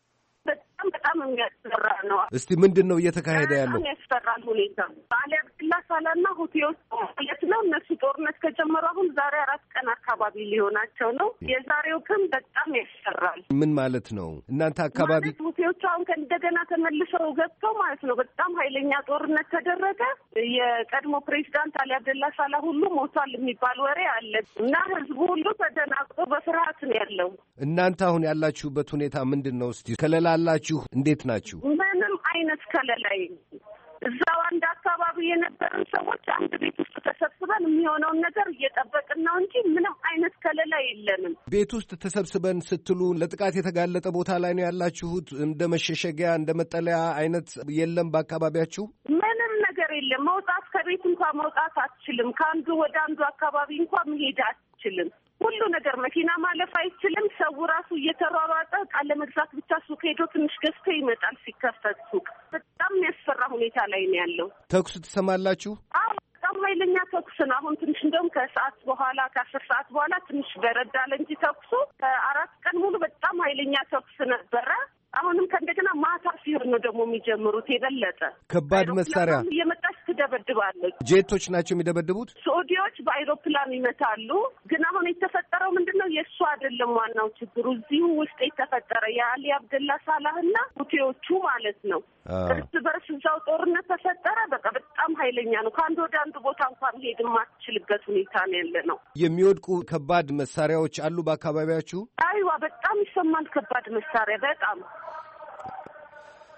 በጣም በጣም የሚያስፈራ ነው። እስቲ ምንድን ነው እየተካሄደ ያለው? ያስፈራል ሁኔታ አሊ አብደላ ሳላህና ሁቲዎች ማለት ነው። እነሱ ጦርነት ከጀመሩ አሁን ዛሬ አራት ቀን አካባቢ ሊሆናቸው ነው። የዛሬው ግን በጣም ያስፈራል። ምን ማለት ነው? እናንተ አካባቢ ሁቲዎች አሁን ከእንደገና ተመልሰው ገብተው ማለት ነው በጣም ኃይለኛ ጦርነት ተደረገ። የቀድሞ ፕሬዚዳንት አሊ አብደላ ሳላህ ሁሉ ሞቷል የሚባል ወሬ አለ እና ህዝቡ ሁሉ ተደናግጦ በፍርሃት ነው ያለው። እናንተ አሁን ያላችሁበት ሁኔታ ምንድን ነው? እስቲ ከለላላችሁ እንዴት ናችሁ? ምንም አይነት ከለላይ እዛው አንድ አካባቢ የነበረን ሰዎች አንድ ቤት ውስጥ ተሰብስበን የሚሆነውን ነገር እየጠበቅን ነው እንጂ ምንም አይነት ከለላ የለንም። ቤት ውስጥ ተሰብስበን ስትሉ ለጥቃት የተጋለጠ ቦታ ላይ ነው ያላችሁት? እንደ መሸሸጊያ እንደ መጠለያ አይነት የለም በአካባቢያችሁ? ምንም ነገር የለም። መውጣት ከቤት እንኳን መውጣት አትችልም። ከአንዱ ወደ አንዱ አካባቢ እንኳን መሄድ አትችልም። ሁሉ ነገር መኪና ማለፍ አይችልም። ሰው ራሱ እየተሯሯጠ ቃል ለመግዛት ብቻ ሱቅ ሄዶ ትንሽ ገዝቶ ይመጣል። ሲከፈት ሱቅ በጣም የሚያስፈራ ሁኔታ ላይ ነው ያለው። ተኩስ ትሰማላችሁ? አዎ በጣም ኃይለኛ ተኩስ ነው። አሁን ትንሽ እንደውም ከሰዓት በኋላ ከአስር ሰዓት በኋላ ትንሽ በረድ አለ እንጂ ተኩሱ ከአራት ቀን ሙሉ በጣም ኃይለኛ ተኩስ ነበረ። አሁንም ከእንደገና ማታ ሲሆን ነው ደግሞ የሚጀምሩት። የበለጠ ከባድ መሳሪያ እየመጣች ትደበድባለች። ጄቶች ናቸው የሚደበድቡት። ሳዑዲዎች በአይሮፕላን ይመታሉ። ግን አሁን የተፈጠረው ምንድን ነው? የእሱ አይደለም ዋናው ችግሩ እዚሁ ውስጥ የተፈጠረ የአሊ አብደላ ሳላህና ሁቲዎቹ ማለት ነው። እርስ በርስ እዛው ጦርነት ተፈጠረ። በቃ በጣም ኃይለኛ ነው። ከአንድ ወደ አንድ ቦታ እንኳን ሄድ የማትችልበት ሁኔታ ነው ያለ ነው። የሚወድቁ ከባድ መሳሪያዎች አሉ በአካባቢያችሁ? አይዋ በጣም ይሰማል ከባድ መሳሪያ በጣም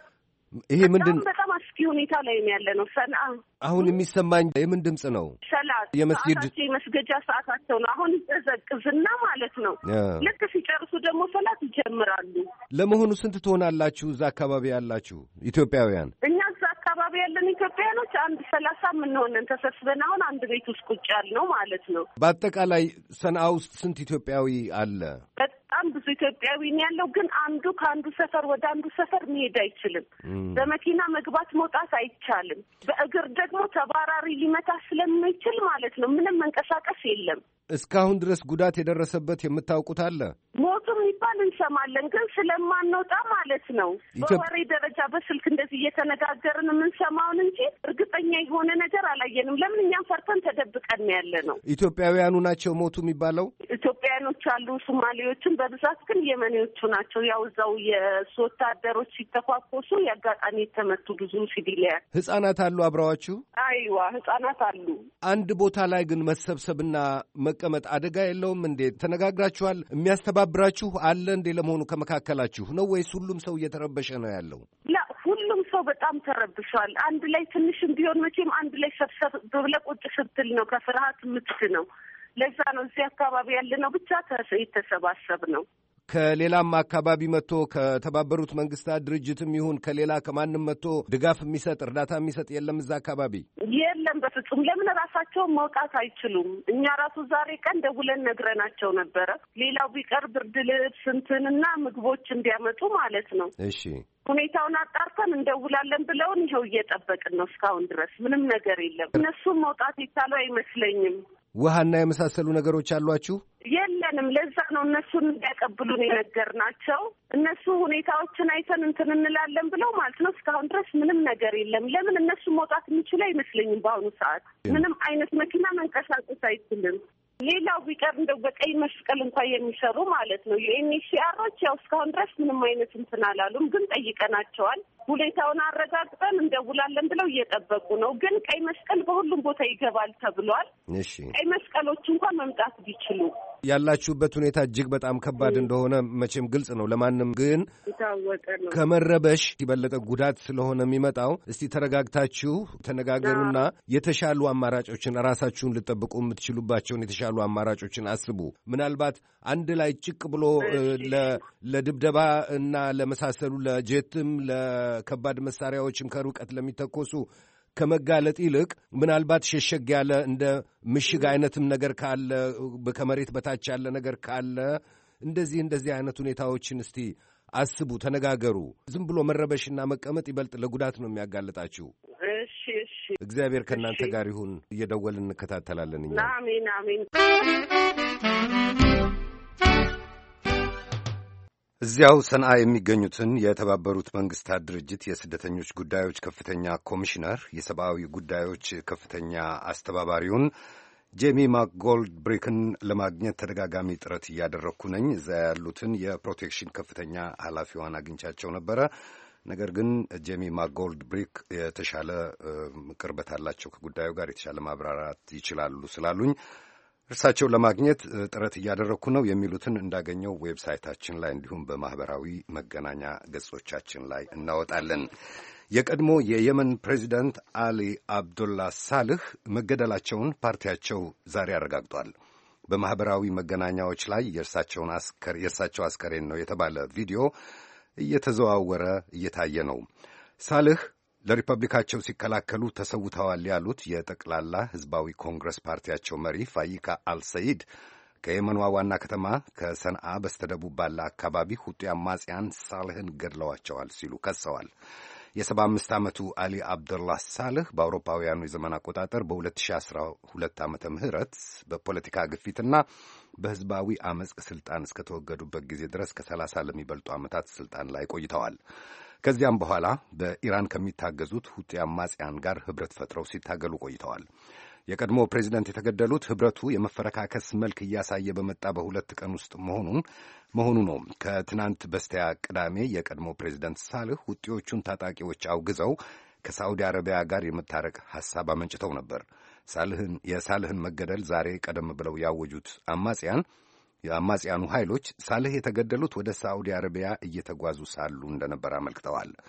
ይሄ ምንድን በጣም አስኪ ሁኔታ ላይ ነው ያለ ነው። ሰንዓ አሁን የሚሰማኝ የምን ድምጽ ነው? ሰላት የመስጊድ የመስገጃ ሰዓታቸው ነው አሁን ይዘቅዝና ማለት ነው። ልክ ሲጨርሱ ደግሞ ሰላት ይጀምራሉ። ለመሆኑ ስንት ትሆናላችሁ እዛ አካባቢ ያላችሁ ኢትዮጵያውያን? እኛ እዛ አካባቢ ያለን ኢትዮጵያውያኖች አንድ ሰላሳ የምንሆነን ተሰብስበን አሁን አንድ ቤት ውስጥ ቁጭ ያልነው ማለት ነው። በአጠቃላይ ሰንዓ ውስጥ ስንት ኢትዮጵያዊ አለ? በጣም ብዙ ኢትዮጵያዊ ነው ያለው። ግን አንዱ ከአንዱ ሰፈር ወደ አንዱ ሰፈር መሄድ አይችልም። በመኪና መግባት መውጣት አይቻልም። በእግር ደግሞ ተባራሪ ሊመታ ስለማይችል ማለት ነው ምንም መንቀሳቀስ የለም። እስካሁን ድረስ ጉዳት የደረሰበት የምታውቁት አለ? ሞቱ የሚባል እንሰማለን፣ ግን ስለማንወጣ ማለት ነው በወሬ ደረጃ በስልክ እንደዚህ እየተነጋገርን የምንሰማውን እንጂ እርግጠኛ የሆነ ነገር አላየንም። ለምን እኛም ፈርተን ተደብቀን ያለ ነው። ኢትዮጵያውያኑ ናቸው ሞቱ የሚባለው? ኢትዮጵያውያኖች አሉ፣ ሶማሌዎችም በብዛት ግን የመኔዎቹ ናቸው። ያው እዛው የሱ ወታደሮች ሲተኳኮሱ የአጋጣሚ የተመቱ ብዙ ሲቪሊያን። ህጻናት አሉ አብረዋችሁ? አይዋ ህጻናት አሉ። አንድ ቦታ ላይ ግን መሰብሰብና መቀመጥ አደጋ የለውም እንዴ? ተነጋግራችኋል? የሚያስተባብራችሁ አለ እንዴ? ለመሆኑ ከመካከላችሁ ነው ወይስ ሁሉም ሰው እየተረበሸ ነው ያለው? ላ ሁሉም ሰው በጣም ተረብሿል። አንድ ላይ ትንሽም ቢሆን መቼም አንድ ላይ ሰብሰብ ብለህ ቁጭ ስትል ነው ከፍርሃት ምትክ ነው። ለዛ ነው እዚህ አካባቢ ያለ ነው ብቻ የተሰባሰብ ነው። ከሌላም አካባቢ መጥቶ ከተባበሩት መንግስታት ድርጅትም ይሁን ከሌላ ከማንም መጥቶ ድጋፍ የሚሰጥ እርዳታ የሚሰጥ የለም እዛ አካባቢ? የለም በፍጹም። ለምን ራሳቸውን መውጣት አይችሉም? እኛ ራሱ ዛሬ ቀን ደውለን ነግረናቸው ነበረ። ሌላው ቢቀር ብርድ ልብስ እንትንና ምግቦች እንዲያመጡ ማለት ነው። እሺ ሁኔታውን አጣርተን እንደውላለን ብለውን ይኸው እየጠበቅን ነው። እስካሁን ድረስ ምንም ነገር የለም። እነሱም መውጣት ይቻሉ አይመስለኝም። ውሃና የመሳሰሉ ነገሮች አሏችሁ? የለንም። ለዛ ነው እነሱን እንዲያቀብሉን የነገርናቸው። እነሱ ሁኔታዎችን አይተን እንትን እንላለን ብለው ማለት ነው። እስካሁን ድረስ ምንም ነገር የለም። ለምን እነሱ መውጣት የሚችሉ አይመስለኝም። በአሁኑ ሰዓት ምንም አይነት መኪና መንቀሳቀስ አይችልም። ሌላው ቢቀር እንደው በቀይ መስቀል እንኳን የሚሰሩ ማለት ነው የዩኤንኤችሲአሮች ያው እስካሁን ድረስ ምንም አይነት እንትን አላሉም። ግን ጠይቀናቸዋል። ሁኔታውን አረጋግጠን እንደውላለን ብለው እየጠበቁ ነው። ግን ቀይ መስቀል በሁሉም ቦታ ይገባል ተብሏል። እሺ ቀይ መስቀሎች እንኳን መምጣት ቢችሉ። ያላችሁበት ሁኔታ እጅግ በጣም ከባድ እንደሆነ መቼም ግልጽ ነው ለማንም። ግን የታወቀ ነው ከመረበሽ የበለጠ ጉዳት ስለሆነ የሚመጣው እስቲ ተረጋግታችሁ ተነጋገሩና የተሻሉ አማራጮችን ራሳችሁን ልጠብቁ የምትችሉባቸውን የተሻሉ አማራጮችን አስቡ። ምናልባት አንድ ላይ ጭቅ ብሎ ለድብደባ እና ለመሳሰሉ ለጄትም ለከባድ መሳሪያዎችም ከሩቀት ለሚተኮሱ ከመጋለጥ ይልቅ ምናልባት ሸሸግ ያለ እንደ ምሽግ አይነትም ነገር ካለ ከመሬት በታች ያለ ነገር ካለ እንደዚህ እንደዚህ አይነት ሁኔታዎችን እስቲ አስቡ፣ ተነጋገሩ። ዝም ብሎ መረበሽና መቀመጥ ይበልጥ ለጉዳት ነው የሚያጋልጣችሁ። እሺ እሺ። እግዚአብሔር ከእናንተ ጋር ይሁን። እየደወልን እንከታተላለን እኛ። አሜን አሜን። እዚያው ሰንዓ የሚገኙትን የተባበሩት መንግስታት ድርጅት የስደተኞች ጉዳዮች ከፍተኛ ኮሚሽነር የሰብአዊ ጉዳዮች ከፍተኛ አስተባባሪውን ጄሚ ማክጎልድብሪክን ለማግኘት ተደጋጋሚ ጥረት እያደረግኩ ነኝ። እዚያ ያሉትን የፕሮቴክሽን ከፍተኛ ኃላፊዋን አግኝቻቸው ነበረ። ነገር ግን ጄሚ ማክጎልድብሪክ የተሻለ ቅርበት አላቸው ከጉዳዩ ጋር የተሻለ ማብራራት ይችላሉ ስላሉኝ እርሳቸውን ለማግኘት ጥረት እያደረግኩ ነው። የሚሉትን እንዳገኘው ዌብሳይታችን ላይ እንዲሁም በማኅበራዊ መገናኛ ገጾቻችን ላይ እናወጣለን። የቀድሞ የየመን ፕሬዚደንት አሊ አብዱላ ሳልህ መገደላቸውን ፓርቲያቸው ዛሬ አረጋግጧል። በማኅበራዊ መገናኛዎች ላይ የእርሳቸው አስከሬን ነው የተባለ ቪዲዮ እየተዘዋወረ እየታየ ነው። ሳልህ ለሪፐብሊካቸው ሲከላከሉ ተሰውተዋል ያሉት የጠቅላላ ሕዝባዊ ኮንግረስ ፓርቲያቸው መሪ ፋይካ አልሰይድ ከየመኗ ዋና ከተማ ከሰንዓ በስተደቡብ ባለ አካባቢ ሁጤ አማጽያን ሳልህን ገድለዋቸዋል ሲሉ ከሰዋል። የሰባ አምስት ዓመቱ አሊ አብዱላህ ሳልህ በአውሮፓውያኑ የዘመን አቆጣጠር በሁለት ሺህ አስራ ሁለት ዓመተ ምህረት በፖለቲካ ግፊትና በሕዝባዊ አመጽ ስልጣን እስከተወገዱበት ጊዜ ድረስ ከሰላሳ ለሚበልጡ ዓመታት ስልጣን ላይ ቆይተዋል። ከዚያም በኋላ በኢራን ከሚታገዙት ሁጤ አማጽያን ጋር ኅብረት ፈጥረው ሲታገሉ ቆይተዋል። የቀድሞ ፕሬዚደንት የተገደሉት ኅብረቱ የመፈረካከስ መልክ እያሳየ በመጣ በሁለት ቀን ውስጥ መሆኑን መሆኑ ነው። ከትናንት በስቲያ ቅዳሜ የቀድሞ ፕሬዚደንት ሳልህ ሁጤዎቹን ታጣቂዎች አውግዘው ከሳዑዲ አረቢያ ጋር የመታረቅ ሐሳብ አመንጭተው ነበር። ሳልህን የሳልህን መገደል ዛሬ ቀደም ብለው ያወጁት አማጽያን የአማጽያኑ ኃይሎች ሳልህ የተገደሉት ወደ ሳዑዲ አረቢያ እየተጓዙ ሳሉ እንደነበር አመልክተዋል።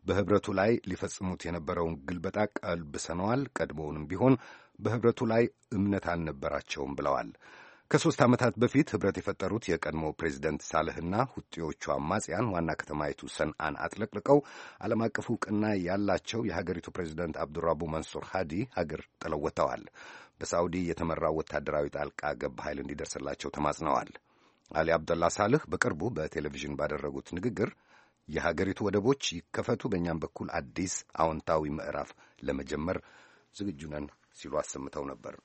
በህብረቱ ላይ ሊፈጽሙት የነበረውን ግልበጣ ቀልብሰነዋል። ቀድሞውንም ቢሆን በህብረቱ ላይ እምነት አልነበራቸውም ብለዋል። ከሦስት ዓመታት በፊት ኅብረት የፈጠሩት የቀድሞ ፕሬዚደንት ሳልህና ሁጤዎቹ አማጽያን ዋና ከተማይቱ ሰንዓን አጥለቅልቀው ዓለም አቀፍ ዕውቅና ያላቸው የሀገሪቱ ፕሬዚደንት አብዱራቡ መንሱር ሃዲ ሀገር ጥለው ወጥተዋል። በሳዑዲ የተመራው ወታደራዊ ጣልቃ ገብ ኃይል እንዲደርስላቸው ተማጽነዋል። አሊ አብደላ ሳልህ በቅርቡ በቴሌቪዥን ባደረጉት ንግግር የሀገሪቱ ወደቦች ይከፈቱ፣ በእኛም በኩል አዲስ አዎንታዊ ምዕራፍ ለመጀመር ዝግጁ ነን ሲሉ አሰምተው ነበር።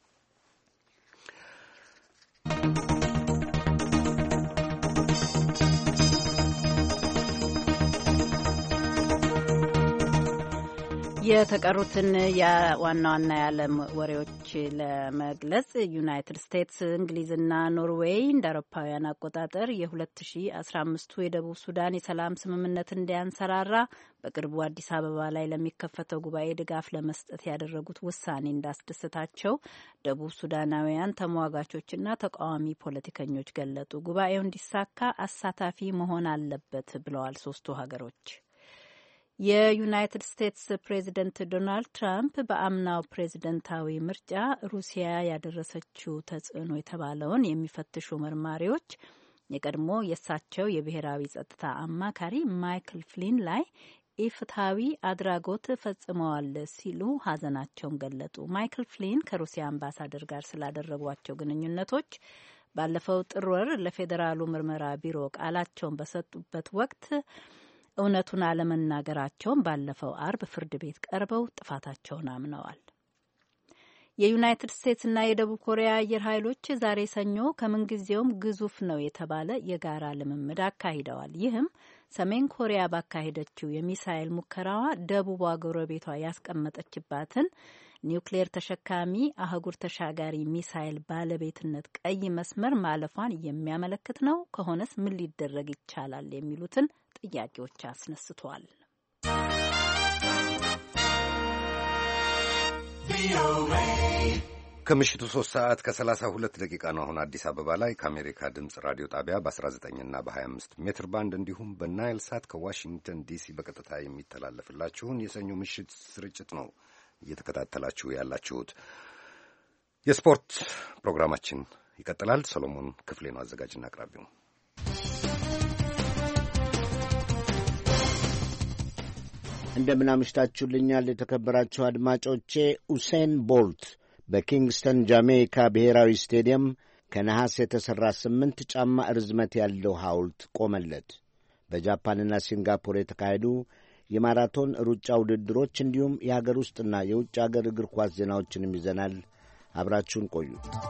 የተቀሩትን የዋና ዋና የዓለም ወሬዎች ለመግለጽ ዩናይትድ ስቴትስ፣ እንግሊዝና ኖርዌይ እንደ አውሮፓውያን አቆጣጠር የ2015ቱ የደቡብ ሱዳን የሰላም ስምምነት እንዲያንሰራራ በቅርቡ አዲስ አበባ ላይ ለሚከፈተው ጉባኤ ድጋፍ ለመስጠት ያደረጉት ውሳኔ እንዳስደሰታቸው ደቡብ ሱዳናውያን ተሟጋቾችና ተቃዋሚ ፖለቲከኞች ገለጡ። ጉባኤው እንዲሳካ አሳታፊ መሆን አለበት ብለዋል ሶስቱ ሀገሮች። የዩናይትድ ስቴትስ ፕሬዚደንት ዶናልድ ትራምፕ በአምናው ፕሬዝደንታዊ ምርጫ ሩሲያ ያደረሰችው ተጽዕኖ የተባለውን የሚፈትሹ መርማሪዎች የቀድሞ የእሳቸው የብሔራዊ ጸጥታ አማካሪ ማይክል ፍሊን ላይ ኢፍትሐዊ አድራጎት ፈጽመዋል ሲሉ ሀዘናቸውን ገለጡ። ማይክል ፍሊን ከሩሲያ አምባሳደር ጋር ስላደረጓቸው ግንኙነቶች ባለፈው ጥር ወር ለፌዴራሉ ምርመራ ቢሮ ቃላቸውን በሰጡበት ወቅት እውነቱን አለመናገራቸውን ባለፈው አርብ ፍርድ ቤት ቀርበው ጥፋታቸውን አምነዋል። የዩናይትድ ስቴትስና የደቡብ ኮሪያ አየር ኃይሎች ዛሬ ሰኞ ከምንጊዜውም ግዙፍ ነው የተባለ የጋራ ልምምድ አካሂደዋል። ይህም ሰሜን ኮሪያ ባካሄደችው የሚሳኤል ሙከራዋ ደቡቧ ጎረቤቷ ያስቀመጠችባትን ኒውክሌር ተሸካሚ አህጉር ተሻጋሪ ሚሳኤል ባለቤትነት ቀይ መስመር ማለፏን የሚያመለክት ነው። ከሆነስ ምን ሊደረግ ይቻላል የሚሉትን ጥያቄዎች አስነስቷል። ከምሽቱ ሶስት ሰዓት ከሰላሳ ሁለት ደቂቃ ነው አሁን አዲስ አበባ ላይ። ከአሜሪካ ድምፅ ራዲዮ ጣቢያ በአስራ ዘጠኝና በሀያ አምስት ሜትር ባንድ እንዲሁም በናይል ሳት ከዋሽንግተን ዲሲ በቀጥታ የሚተላለፍላችሁን የሰኞ ምሽት ስርጭት ነው እየተከታተላችሁ ያላችሁት። የስፖርት ፕሮግራማችን ይቀጥላል። ሰሎሞን ክፍሌ ነው አዘጋጅና አቅራቢው። እንደምን አምሽታችሁልኛል የተከበራችሁ አድማጮቼ። ኡሴን ቦልት በኪንግስተን ጃሜይካ ብሔራዊ ስቴዲየም ከነሐስ የተሠራ ስምንት ጫማ ርዝመት ያለው ሐውልት ቆመለት። በጃፓንና ሲንጋፖር የተካሄዱ የማራቶን ሩጫ ውድድሮች እንዲሁም የሀገር ውስጥና የውጭ አገር እግር ኳስ ዜናዎችንም ይዘናል። አብራችሁን ቆዩ።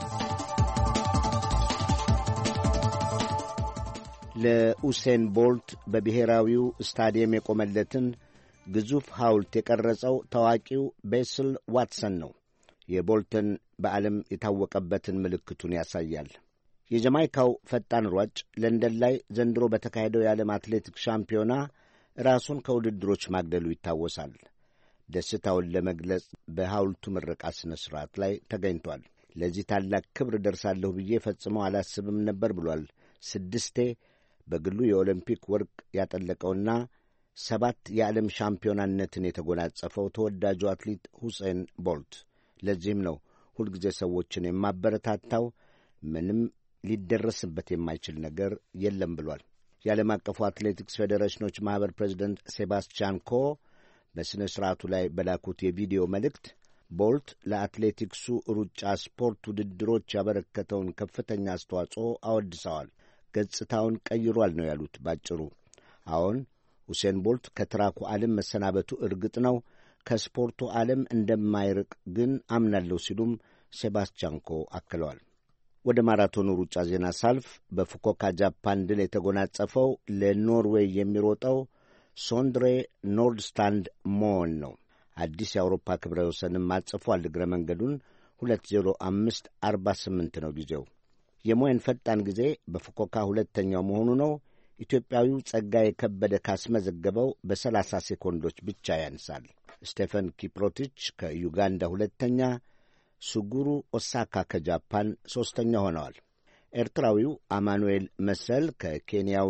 ለኡሴን ቦልት በብሔራዊው ስታዲየም የቆመለትን ግዙፍ ሐውልት የቀረጸው ታዋቂው ቤስል ዋትሰን ነው። የቦልተን በዓለም የታወቀበትን ምልክቱን ያሳያል። የጀማይካው ፈጣን ሯጭ ለንደን ላይ ዘንድሮ በተካሄደው የዓለም አትሌቲክስ ሻምፒዮና ራሱን ከውድድሮች ማግደሉ ይታወሳል። ደስታውን ለመግለጽ በሐውልቱ ምረቃ ሥነ ሥርዓት ላይ ተገኝቷል። ለዚህ ታላቅ ክብር ደርሳለሁ ብዬ ፈጽመው አላስብም ነበር ብሏል። ስድስቴ በግሉ የኦሎምፒክ ወርቅ ያጠለቀውና ሰባት የዓለም ሻምፒዮናነትን የተጎናጸፈው ተወዳጁ አትሌት ሁሴን ቦልት። ለዚህም ነው ሁልጊዜ ሰዎችን የማበረታታው፣ ምንም ሊደረስበት የማይችል ነገር የለም ብሏል። የዓለም አቀፉ አትሌቲክስ ፌዴሬሽኖች ማኅበር ፕሬዚደንት ሴባስቲያን ኮ በሥነ ሥርዓቱ ላይ በላኩት የቪዲዮ መልእክት ቦልት ለአትሌቲክሱ ሩጫ ስፖርት ውድድሮች ያበረከተውን ከፍተኛ አስተዋጽኦ አወድሰዋል። ገጽታውን ቀይሯል ነው ያሉት ባጭሩ። አዎን ሁሴን ቦልት ከትራኩ ዓለም መሰናበቱ እርግጥ ነው፣ ከስፖርቱ ዓለም እንደማይርቅ ግን አምናለሁ ሲሉም ሴባስቲያን ኮ አክለዋል። ወደ ማራቶኑ ሩጫ ዜና ሳልፍ በፉኮካ ጃፓን ድል የተጎናጸፈው ለኖርዌይ የሚሮጠው ሶንድሬ ኖርድስታንድ ሞን ነው። አዲስ የአውሮፓ ክብረ ወሰንም አጽፏል። እግረ መንገዱን ሁለት ዜሮ አምስት አርባ ስምንት ነው ጊዜው። የሞየን ፈጣን ጊዜ በፉኮካ ሁለተኛው መሆኑ ነው። ኢትዮጵያዊው ጸጋዬ ከበደ ካስመዘገበው በሰላሳ ሴኮንዶች ብቻ ያንሳል። ስቴፈን ኪፕሮቲች ከዩጋንዳ ሁለተኛ፣ ሱጉሩ ኦሳካ ከጃፓን ሦስተኛ ሆነዋል። ኤርትራዊው አማኑኤል መሰል ከኬንያዊው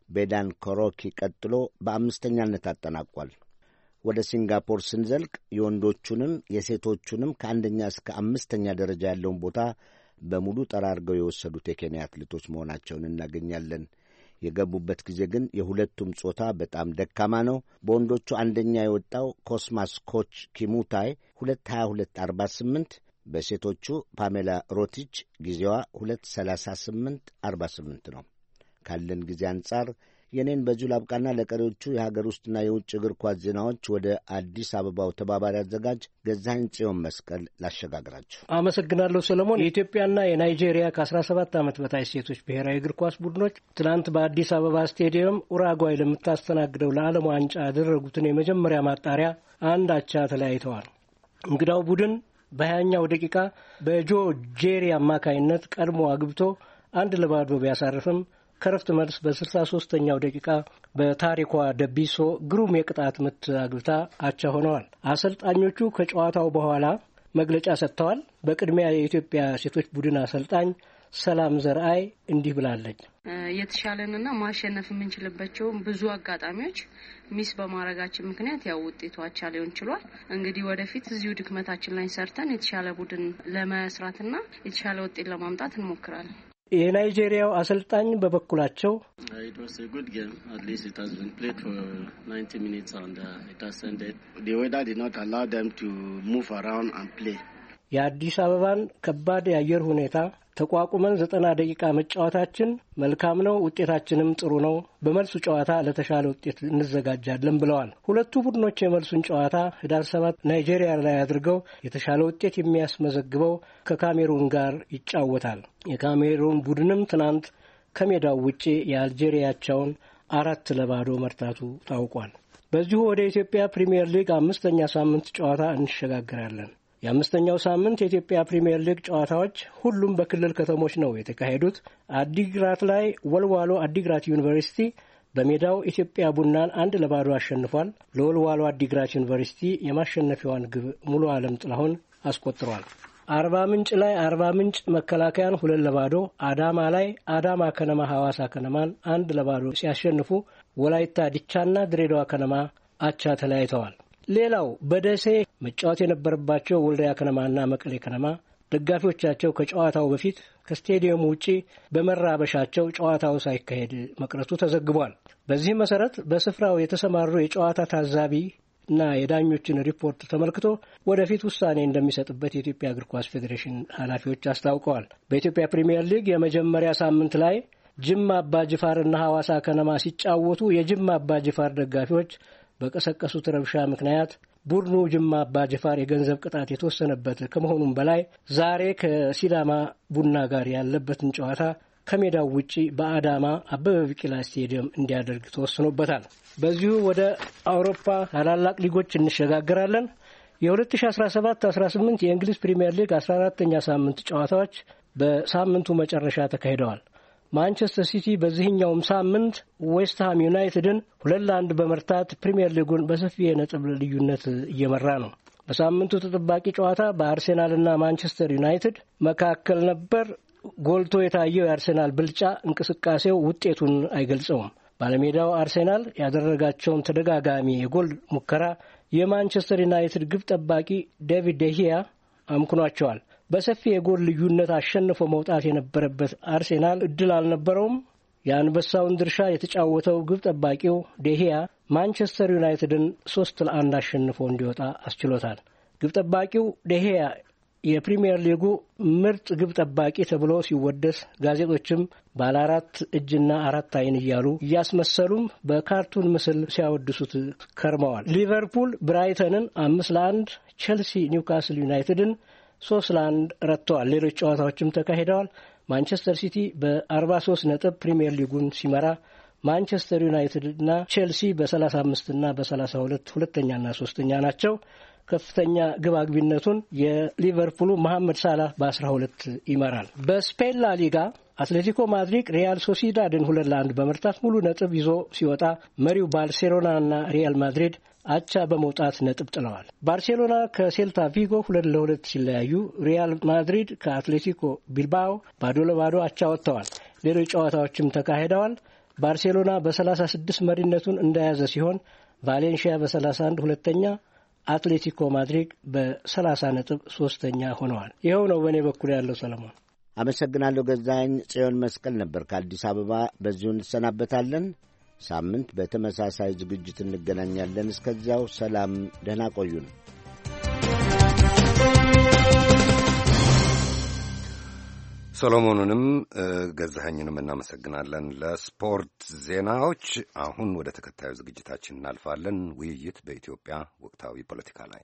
ቤዳን ኮሮኪ ቀጥሎ በአምስተኛነት አጠናቋል። ወደ ሲንጋፖር ስንዘልቅ የወንዶቹንም የሴቶቹንም ከአንደኛ እስከ አምስተኛ ደረጃ ያለውን ቦታ በሙሉ ጠራርገው የወሰዱት የኬንያ አትሌቶች መሆናቸውን እናገኛለን። የገቡበት ጊዜ ግን የሁለቱም ጾታ በጣም ደካማ ነው። በወንዶቹ አንደኛ የወጣው ኮስማስ ኮች ኪሙታይ ሁለት ሀያ ሁለት አርባ ስምንት፣ በሴቶቹ ፓሜላ ሮቲች ጊዜዋ ሁለት ሰላሳ ስምንት አርባ ስምንት ነው። ካለን ጊዜ አንጻር የኔን በዚሁ ላብቃና ለቀሪዎቹ የሀገር ውስጥና የውጭ እግር ኳስ ዜናዎች ወደ አዲስ አበባው ተባባሪ አዘጋጅ ገዛኸኝ ጽዮን መስቀል ላሸጋግራችሁ። አመሰግናለሁ ሰለሞን። የኢትዮጵያና የናይጄሪያ ከአስራ ሰባት ዓመት በታች ሴቶች ብሔራዊ እግር ኳስ ቡድኖች ትናንት በአዲስ አበባ ስቴዲየም ኡራጓይ ለምታስተናግደው ለዓለም ዋንጫ ያደረጉትን የመጀመሪያ ማጣሪያ አንድ አቻ ተለያይተዋል። እንግዳው ቡድን በሀያኛው ደቂቃ በጆ ጄሪ አማካይነት ቀድሞ አግብቶ አንድ ለባዶ ቢያሳርፍም ከረፍት መልስ በስልሳ ሶስተኛው ደቂቃ በታሪኳ ደቢሶ ግሩም የቅጣት ምት አግብታ አቻ ሆነዋል። አሰልጣኞቹ ከጨዋታው በኋላ መግለጫ ሰጥተዋል። በቅድሚያ የኢትዮጵያ ሴቶች ቡድን አሰልጣኝ ሰላም ዘርአይ እንዲህ ብላለች። የተሻለንና ማሸነፍ የምንችልባቸው ብዙ አጋጣሚዎች ሚስ በማድረጋችን ምክንያት ያው ውጤቱ አቻ ሊሆን ችሏል። እንግዲህ ወደፊት እዚሁ ድክመታችን ላይ ሰርተን የተሻለ ቡድን ለመስራትና የተሻለ ውጤት ለማምጣት እንሞክራለን። የናይጄሪያው አሰልጣኝ በበኩላቸው የአዲስ አበባን ከባድ የአየር ሁኔታ ተቋቁመን ዘጠና ደቂቃ መጫወታችን መልካም ነው፣ ውጤታችንም ጥሩ ነው። በመልሱ ጨዋታ ለተሻለ ውጤት እንዘጋጃለን ብለዋል። ሁለቱ ቡድኖች የመልሱን ጨዋታ ህዳር ሰባት ናይጄሪያ ላይ አድርገው የተሻለ ውጤት የሚያስመዘግበው ከካሜሩን ጋር ይጫወታል። የካሜሩን ቡድንም ትናንት ከሜዳው ውጪ የአልጄሪያቸውን አራት ለባዶ መርታቱ ታውቋል። በዚሁ ወደ ኢትዮጵያ ፕሪሚየር ሊግ አምስተኛ ሳምንት ጨዋታ እንሸጋግራለን። የአምስተኛው ሳምንት የኢትዮጵያ ፕሪሚየር ሊግ ጨዋታዎች ሁሉም በክልል ከተሞች ነው የተካሄዱት። አዲግራት ላይ ወልዋሎ አዲግራት ዩኒቨርሲቲ በሜዳው ኢትዮጵያ ቡናን አንድ ለባዶ አሸንፏል። ለወልዋሎ አዲግራት ዩኒቨርሲቲ የማሸነፊያዋን ግብ ሙሉ ዓለም ጥላሁን አስቆጥሯል። አርባ ምንጭ ላይ አርባ ምንጭ መከላከያን ሁለት ለባዶ፣ አዳማ ላይ አዳማ ከነማ ሐዋሳ ከነማን አንድ ለባዶ ሲያሸንፉ ወላይታ ዲቻና ድሬዳዋ ከነማ አቻ ተለያይተዋል። ሌላው በደሴ መጫወት የነበረባቸው ወልዲያ ከነማና መቀሌ ከነማ ደጋፊዎቻቸው ከጨዋታው በፊት ከስቴዲየሙ ውጪ በመራበሻቸው ጨዋታው ሳይካሄድ መቅረቱ ተዘግቧል። በዚህ መሰረት በስፍራው የተሰማሩ የጨዋታ ታዛቢ እና የዳኞችን ሪፖርት ተመልክቶ ወደፊት ውሳኔ እንደሚሰጥበት የኢትዮጵያ እግር ኳስ ፌዴሬሽን ኃላፊዎች አስታውቀዋል። በኢትዮጵያ ፕሪሚየር ሊግ የመጀመሪያ ሳምንት ላይ ጅማ አባጅፋርና ሐዋሳ ከነማ ሲጫወቱ የጅማ አባጅፋር ደጋፊዎች በቀሰቀሱት ረብሻ ምክንያት ቡድኑ ጅማ አባጅፋር የገንዘብ ቅጣት የተወሰነበት ከመሆኑም በላይ ዛሬ ከሲዳማ ቡና ጋር ያለበትን ጨዋታ ከሜዳው ውጪ በአዳማ አበበ ቢቂላ ስቴዲየም እንዲያደርግ ተወስኖበታል። በዚሁ ወደ አውሮፓ ታላላቅ ሊጎች እንሸጋግራለን። የ2017 አስራ ስምንት የእንግሊዝ ፕሪሚየር ሊግ አስራ አራተኛ ሳምንት ጨዋታዎች በሳምንቱ መጨረሻ ተካሂደዋል። ማንቸስተር ሲቲ በዚህኛውም ሳምንት ዌስትሃም ዩናይትድን ሁለት ለአንድ በመርታት ፕሪሚየር ሊጉን በሰፊ የነጥብ ልዩነት እየመራ ነው። በሳምንቱ ተጠባቂ ጨዋታ በአርሴናልና ማንቸስተር ዩናይትድ መካከል ነበር። ጎልቶ የታየው የአርሴናል ብልጫ እንቅስቃሴው ውጤቱን አይገልጸውም። ባለሜዳው አርሴናል ያደረጋቸውን ተደጋጋሚ የጎል ሙከራ የማንቸስተር ዩናይትድ ግብ ጠባቂ ዴቪድ ደሂያ አምክኗቸዋል። በሰፊ የጎል ልዩነት አሸንፎ መውጣት የነበረበት አርሴናል እድል አልነበረውም። የአንበሳውን ድርሻ የተጫወተው ግብ ጠባቂው ዴሂያ ማንቸስተር ዩናይትድን ሶስት ለአንድ አሸንፎ እንዲወጣ አስችሎታል። ግብ ጠባቂው ዴሂያ የፕሪሚየር ሊጉ ምርጥ ግብ ጠባቂ ተብሎ ሲወደስ ጋዜጦችም ባለ አራት እጅና አራት አይን እያሉ እያስመሰሉም በካርቱን ምስል ሲያወድሱት ከርመዋል። ሊቨርፑል ብራይተንን አምስት ለአንድ፣ ቼልሲ ኒውካስል ዩናይትድን ሶስት ለአንድ ረትተዋል። ሌሎች ጨዋታዎችም ተካሂደዋል። ማንቸስተር ሲቲ በአርባ ሶስት ነጥብ ፕሪሚየር ሊጉን ሲመራ ማንቸስተር ዩናይትድና ቼልሲ በሰላሳ አምስትና በሰላሳ ሁለት ሁለተኛና ሶስተኛ ናቸው። ከፍተኛ ግብ አግቢነቱን የሊቨርፑሉ መሐመድ ሳላህ በአስራ ሁለት ይመራል። በስፔን ላ ሊጋ አትሌቲኮ ማድሪድ ሪያል ሶሲዳድን ሁለት ለአንድ በመርታት ሙሉ ነጥብ ይዞ ሲወጣ መሪው ባርሴሎናና ሪያል ማድሪድ አቻ በመውጣት ነጥብ ጥለዋል። ባርሴሎና ከሴልታ ቪጎ ሁለት ለሁለት ሲለያዩ ሪያል ማድሪድ ከአትሌቲኮ ቢልባኦ ባዶ ለባዶ አቻ ወጥተዋል። ሌሎች ጨዋታዎችም ተካሂደዋል። ባርሴሎና በሰላሳ ስድስት መሪነቱን እንደያዘ ሲሆን ቫሌንሺያ በሰላሳ አንድ ሁለተኛ፣ አትሌቲኮ ማድሪድ በሰላሳ ነጥብ ሶስተኛ ሆነዋል። ይኸው ነው በእኔ በኩል ያለው። ሰለሞን አመሰግናለሁ። ገዛኸኝ ጽዮን መስቀል ነበር ከአዲስ አበባ። በዚሁ እንሰናበታለን። ሳምንት በተመሳሳይ ዝግጅት እንገናኛለን። እስከዚያው ሰላም፣ ደህና ቆዩን። ሰሎሞኑንም ገዛኸኝንም እናመሰግናለን ለስፖርት ዜናዎች። አሁን ወደ ተከታዩ ዝግጅታችን እናልፋለን። ውይይት በኢትዮጵያ ወቅታዊ ፖለቲካ ላይ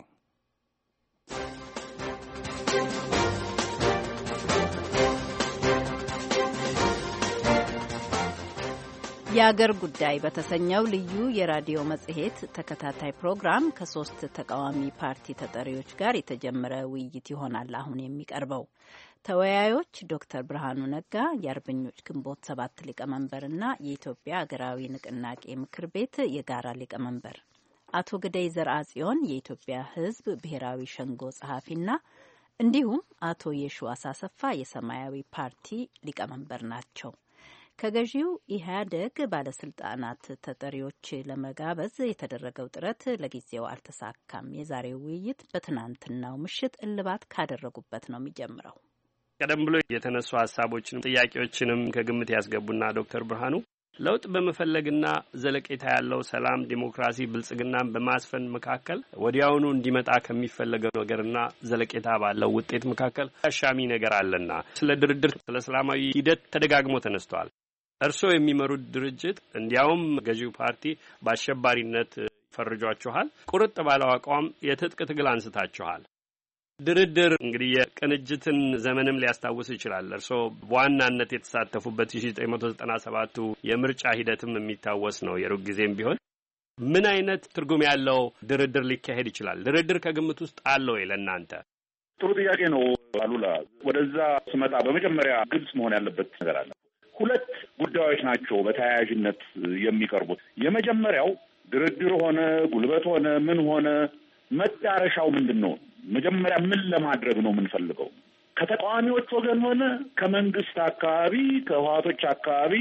የአገር ጉዳይ በተሰኘው ልዩ የራዲዮ መጽሔት ተከታታይ ፕሮግራም ከሶስት ተቃዋሚ ፓርቲ ተጠሪዎች ጋር የተጀመረ ውይይት ይሆናል አሁን የሚቀርበው። ተወያዮች ዶክተር ብርሃኑ ነጋ የአርበኞች ግንቦት ሰባት ሊቀመንበርና የኢትዮጵያ አገራዊ ንቅናቄ ምክር ቤት የጋራ ሊቀመንበር፣ አቶ ግደይ ዘርአጽዮን የኢትዮጵያ ሕዝብ ብሔራዊ ሸንጎ ጸሐፊና እንዲሁም አቶ የሺዋስ አሰፋ የሰማያዊ ፓርቲ ሊቀመንበር ናቸው። ከገዢው ኢህአዴግ ባለስልጣናት ተጠሪዎች ለመጋበዝ የተደረገው ጥረት ለጊዜው አልተሳካም። የዛሬው ውይይት በትናንትናው ምሽት እልባት ካደረጉበት ነው የሚጀምረው። ቀደም ብሎ የተነሱ ሀሳቦችንም ጥያቄዎችንም ከግምት ያስገቡና ዶክተር ብርሃኑ ለውጥ በመፈለግና ዘለቄታ ያለው ሰላም፣ ዲሞክራሲ፣ ብልጽግናን በማስፈን መካከል ወዲያውኑ እንዲመጣ ከሚፈለገው ነገርና ዘለቄታ ባለው ውጤት መካከል አሻሚ ነገር አለና ስለ ድርድር፣ ስለ ሰላማዊ ሂደት ተደጋግሞ ተነስቷል። እርስዎ የሚመሩት ድርጅት እንዲያውም ገዢው ፓርቲ በአሸባሪነት ፈርጇችኋል። ቁርጥ ባለው አቋም የትጥቅ ትግል አንስታችኋል። ድርድር እንግዲህ የቅንጅትን ዘመንም ሊያስታውስ ይችላል። እርስዎ በዋናነት የተሳተፉበት ሺህ ዘጠኝ መቶ ዘጠና ሰባቱ የምርጫ ሂደትም የሚታወስ ነው። የሩቅ ጊዜም ቢሆን ምን አይነት ትርጉም ያለው ድርድር ሊካሄድ ይችላል? ድርድር ከግምት ውስጥ አለው ወይ ለእናንተ? ጥሩ ጥያቄ ነው አሉላ። ወደዛ ስመጣ በመጀመሪያ ግልጽ መሆን ያለበት ነገር አለ። ሁለት ጉዳዮች ናቸው በተያያዥነት የሚቀርቡት። የመጀመሪያው ድርድር ሆነ ጉልበት ሆነ ምን ሆነ መዳረሻው ምንድን ነው? መጀመሪያ ምን ለማድረግ ነው የምንፈልገው? ከተቃዋሚዎች ወገን ሆነ ከመንግስት አካባቢ ከህወሓቶች አካባቢ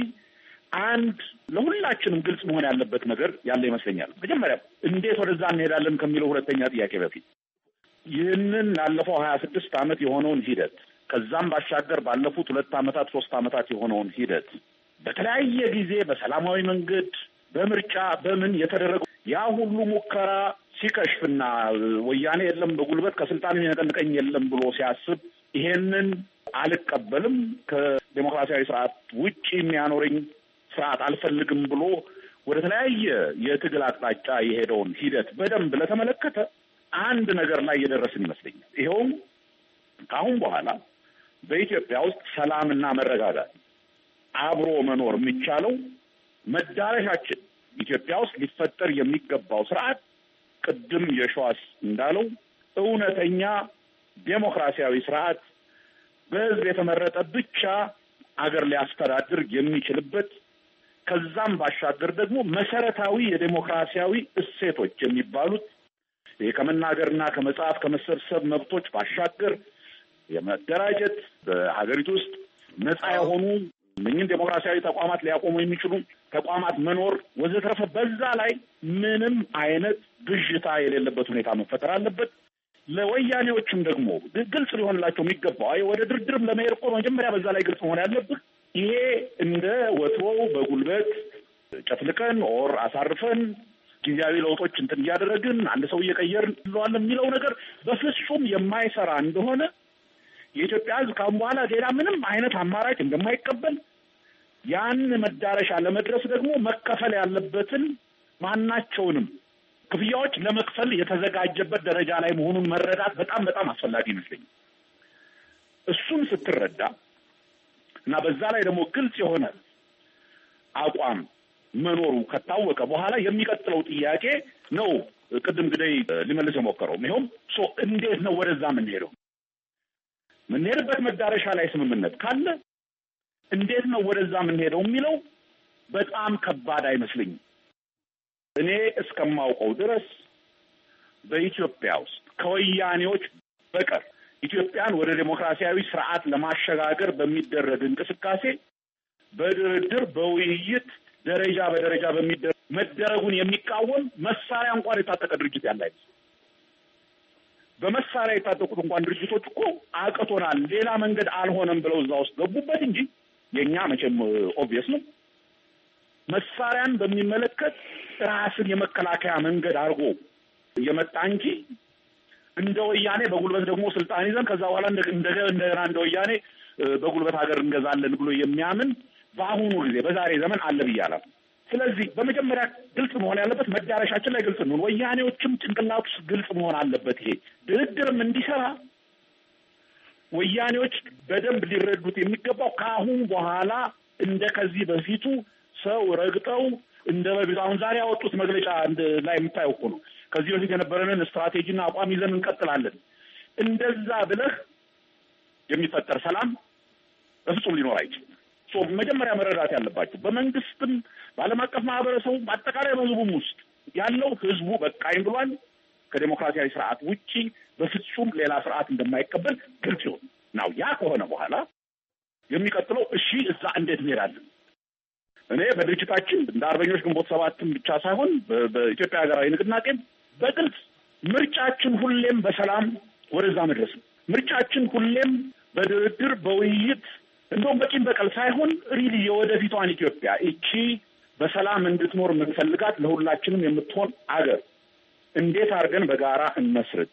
አንድ ለሁላችንም ግልጽ መሆን ያለበት ነገር ያለ ይመስለኛል። መጀመሪያ እንዴት ወደዛ እንሄዳለን ከሚለው ሁለተኛ ጥያቄ በፊት ይህንን ላለፈው ሀያ ስድስት ዓመት የሆነውን ሂደት ከዛም ባሻገር ባለፉት ሁለት ዓመታት ሶስት ዓመታት የሆነውን ሂደት በተለያየ ጊዜ በሰላማዊ መንገድ በምርጫ በምን የተደረገው ያ ሁሉ ሙከራ ሲከሽፍና ወያኔ የለም በጉልበት ከስልጣን የሚነቀንቀኝ የለም ብሎ ሲያስብ ይሄንን አልቀበልም ከዲሞክራሲያዊ ስርዓት ውጪ የሚያኖረኝ ስርዓት አልፈልግም ብሎ ወደ ተለያየ የትግል አቅጣጫ የሄደውን ሂደት በደንብ ለተመለከተ አንድ ነገር ላይ የደረስን ይመስለኛል። ይኸውም ከአሁን በኋላ በኢትዮጵያ ውስጥ ሰላምና መረጋጋት አብሮ መኖር የሚቻለው መዳረሻችን ኢትዮጵያ ውስጥ ሊፈጠር የሚገባው ስርዓት ቅድም የሺዋስ እንዳለው እውነተኛ ዴሞክራሲያዊ ስርዓት በህዝብ የተመረጠ ብቻ አገር ሊያስተዳድር የሚችልበት ከዛም ባሻገር ደግሞ መሰረታዊ የዴሞክራሲያዊ እሴቶች የሚባሉት ከመናገርና ከመጻፍ ከመሰብሰብ መብቶች ባሻገር የመደራጀት በሀገሪቱ ውስጥ ነፃ የሆኑ ምንም ዴሞክራሲያዊ ተቋማት ሊያቆሙ የሚችሉ ተቋማት መኖር ወዘተረፈ በዛ ላይ ምንም አይነት ብዥታ የሌለበት ሁኔታ መፈጠር አለበት። ለወያኔዎችም ደግሞ ግልጽ ሊሆንላቸው የሚገባው ወደ ድርድርም ለመሄድ እኮ መጀመሪያ በዛ ላይ ግልጽ መሆን ያለብህ ይሄ እንደ ወትሮው በጉልበት ጨፍልቀን ኦር አሳርፈን ጊዜያዊ ለውጦች እንትን እያደረግን አንድ ሰው እየቀየርን እንለዋለን የሚለው ነገር በፍጹም የማይሰራ እንደሆነ የኢትዮጵያ ሕዝብ ካሁን በኋላ ሌላ ምንም አይነት አማራጭ እንደማይቀበል ያን መዳረሻ ለመድረስ ደግሞ መከፈል ያለበትን ማናቸውንም ክፍያዎች ለመክፈል የተዘጋጀበት ደረጃ ላይ መሆኑን መረዳት በጣም በጣም አስፈላጊ ይመስለኛል። እሱን ስትረዳ እና በዛ ላይ ደግሞ ግልጽ የሆነ አቋም መኖሩ ከታወቀ በኋላ የሚቀጥለው ጥያቄ ነው ቅድም ግደይ ሊመልስ የሞከረው ይኸውም ሶ እንዴት ነው ወደዛ የምንሄደው? ምንሄድበት መዳረሻ ላይ ስምምነት ካለ እንዴት ነው ወደዛ የምንሄደው የሚለው በጣም ከባድ አይመስልኝም። እኔ እስከማውቀው ድረስ በኢትዮጵያ ውስጥ ከወያኔዎች በቀር ኢትዮጵያን ወደ ዴሞክራሲያዊ ስርዓት ለማሸጋገር በሚደረግ እንቅስቃሴ በድርድር በውይይት ደረጃ በደረጃ በሚደረግ መደረጉን የሚቃወም መሳሪያ እንኳን የታጠቀ ድርጅት ያለ አይደል። በመሳሪያ የታጠቁት እንኳን ድርጅቶች እኮ አቅቶናል ሌላ መንገድ አልሆነም ብለው እዛ ውስጥ ገቡበት እንጂ የኛ መቼም ኦብቪየስ ነው መሳሪያን በሚመለከት ራስን የመከላከያ መንገድ አድርጎ የመጣ እንጂ እንደ ወያኔ በጉልበት ደግሞ ስልጣን ይዘን ከዛ በኋላ እንደገና እንደገና እንደ ወያኔ በጉልበት ሀገር እንገዛለን ብሎ የሚያምን በአሁኑ ጊዜ በዛሬ ዘመን አለ ብያለሁ። ስለዚህ በመጀመሪያ ግልጽ መሆን ያለበት መዳረሻችን ላይ ግልጽ ነው። ወያኔዎችም ጭንቅላት ውስጥ ግልጽ መሆን አለበት። ይሄ ድርድርም እንዲሰራ ወያኔዎች በደንብ ሊረዱት የሚገባው ከአሁን በኋላ እንደ ከዚህ በፊቱ ሰው ረግጠው እንደ በፊቱ አሁን ዛሬ ያወጡት መግለጫ ላይ የምታየው እኮ ነው። ከዚህ በፊት የነበረንን ስትራቴጂና አቋም ይዘን እንቀጥላለን እንደዛ ብለህ የሚፈጠር ሰላም በፍጹም ሊኖር አይችልም። ሶ መጀመሪያ መረዳት ያለባችሁ በመንግስትም በዓለም አቀፍ ማህበረሰቡ በአጠቃላይ በህዝቡም ውስጥ ያለው ህዝቡ በቃኝ ብሏል። ከዲሞክራሲያዊ ስርዓት ውጪ በፍጹም ሌላ ስርዓት እንደማይቀበል ግልጽ ነው ነው ያ ከሆነ በኋላ የሚቀጥለው እሺ እዛ እንዴት እንሄዳለን? እኔ በድርጅታችን እንደ አርበኞች ግንቦት ሰባትም ብቻ ሳይሆን በኢትዮጵያ ሀገራዊ ንቅናቄም በግልጽ ምርጫችን ሁሌም በሰላም ወደዛ መድረስ ነው። ምርጫችን ሁሌም በድርድር በውይይት እንደውም በቂም በቀል ሳይሆን ሪሊ የወደፊቷን ኢትዮጵያ እቺ በሰላም እንድትኖር የምንፈልጋት ለሁላችንም የምትሆን አገር እንዴት አድርገን በጋራ እንመስርት።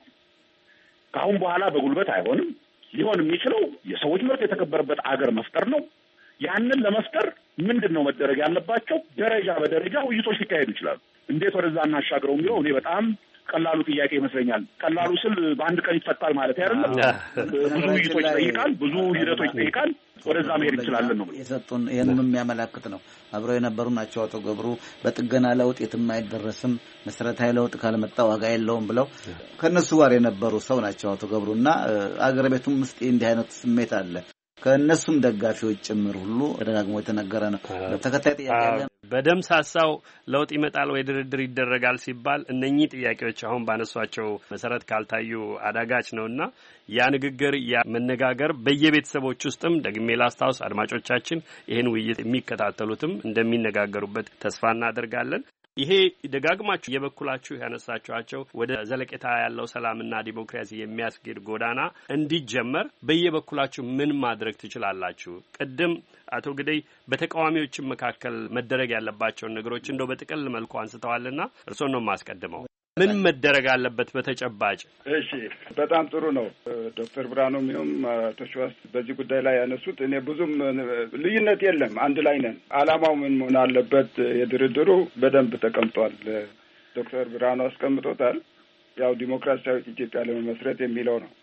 ከአሁን በኋላ በጉልበት አይሆንም። ሊሆን የሚችለው የሰዎች መብት የተከበረበት አገር መፍጠር ነው። ያንን ለመፍጠር ምንድነው መደረግ ያለባቸው? ደረጃ በደረጃ ውይይቶች ሊካሄዱ ይችላሉ። እንዴት ወደዛ እናሻግረው የሚለው እኔ በጣም ቀላሉ ጥያቄ ይመስለኛል። ቀላሉ ስል በአንድ ቀን ይፈታል ማለት አይደለም። ብዙ ውይይቶች ይጠይቃል፣ ብዙ ሂደቶች ይጠይቃል። ወደዛ መሄድ እንችላለን ነው የሰጡን። ይሄንን የሚያመላክት ነው። አብረው የነበሩ ናቸው አቶ ገብሩ። በጥገና ለውጥ የትም አይደረስም፣ መሰረታዊ ለውጥ ካልመጣ ዋጋ የለውም ብለው ከነሱ ጋር የነበሩ ሰው ናቸው አቶ ገብሩና አገር ቤቱም ውስጥ እንዲህ አይነት ስሜት አለ። ከነሱም ደጋፊዎች ጭምር ሁሉ ተደጋግሞ የተነገረ ነው። በተከታይ ጥያቄ በደም ሳሳው ለውጥ ይመጣል ወይ ድርድር ይደረጋል ሲባል እነኚህ ጥያቄዎች አሁን ባነሷቸው መሰረት ካልታዩ አዳጋች ነውና ያ ንግግር ያ መነጋገር በየቤተሰቦች ውስጥም ደግሜ ላስታውስ አድማጮቻችን ይሄን ውይይት የሚከታተሉትም እንደሚነጋገሩበት ተስፋ እናደርጋለን። ይሄ ደጋግማችሁ የበኩላችሁ ያነሳችኋቸው ወደ ዘለቄታ ያለው ሰላምና ዲሞክራሲ የሚያስጌድ ጎዳና እንዲጀመር በየበኩላችሁ ምን ማድረግ ትችላላችሁ? ቅድም አቶ ግደይ በተቃዋሚዎችም መካከል መደረግ ያለባቸውን ነገሮች እንደው በጥቅል መልኩ አንስተዋልና እርስዎን ነው የማስቀድመው። ምን መደረግ አለበት በተጨባጭ? እሺ፣ በጣም ጥሩ ነው። ዶክተር ብርሃኑ ሚሁም አቶ ሸዋስ በዚህ ጉዳይ ላይ ያነሱት እኔ ብዙም ልዩነት የለም፣ አንድ ላይ ነን። አላማው ምን መሆን አለበት የድርድሩ በደንብ ተቀምጧል። ዶክተር ብርሃኑ አስቀምጦታል። ያው ዲሞክራሲያዊት ኢትዮጵያ ለመመስረት የሚለው ነው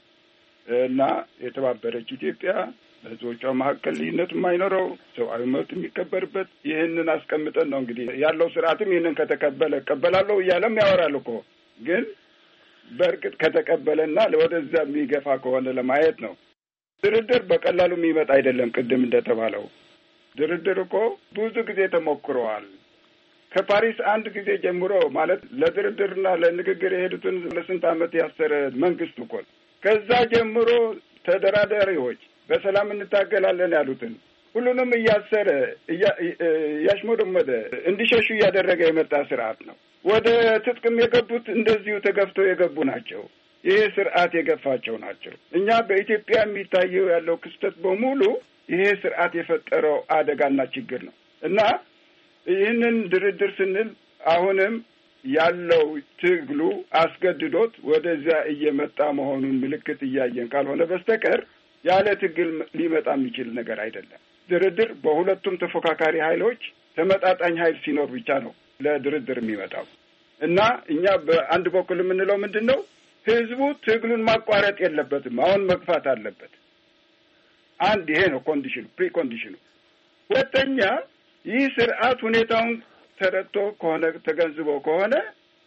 እና የተባበረች ኢትዮጵያ በህዝቦቿ መካከል ልዩነት የማይኖረው ሰብአዊ መብት የሚከበርበት ይህንን አስቀምጠን ነው እንግዲህ ያለው ስርዓትም ይህንን ከተቀበለ እቀበላለሁ እያለም ያወራል እኮ። ግን በእርግጥ ከተቀበለና ወደዛ የሚገፋ ከሆነ ለማየት ነው። ድርድር በቀላሉ የሚመጣ አይደለም። ቅድም እንደተባለው ድርድር እኮ ብዙ ጊዜ ተሞክረዋል። ከፓሪስ አንድ ጊዜ ጀምሮ ማለት ለድርድርና ለንግግር የሄዱትን ለስንት ዓመት ያሰረ መንግስት እኮ ከዛ ጀምሮ ተደራዳሪዎች በሰላም እንታገላለን ያሉትን ሁሉንም እያሰረ እያሽሞደመደ እንዲሸሹ እያደረገ የመጣ ስርዓት ነው። ወደ ትጥቅም የገቡት እንደዚሁ ተገፍተው የገቡ ናቸው። ይሄ ስርዓት የገፋቸው ናቸው። እኛ በኢትዮጵያ የሚታየው ያለው ክስተት በሙሉ ይሄ ስርዓት የፈጠረው አደጋና ችግር ነው እና ይህንን ድርድር ስንል አሁንም ያለው ትግሉ አስገድዶት ወደዚያ እየመጣ መሆኑን ምልክት እያየን ካልሆነ በስተቀር ያለ ትግል ሊመጣ የሚችል ነገር አይደለም። ድርድር በሁለቱም ተፎካካሪ ኃይሎች ተመጣጣኝ ኃይል ሲኖር ብቻ ነው ለድርድር የሚመጣው እና እኛ በአንድ በኩል የምንለው ምንድን ነው? ህዝቡ ትግሉን ማቋረጥ የለበትም፣ አሁን መግፋት አለበት። አንድ ይሄ ነው ኮንዲሽኑ፣ ፕሪ ኮንዲሽኑ። ሁለተኛ ይህ ስርዓት ሁኔታውን ተረድቶ ከሆነ ተገንዝቦ ከሆነ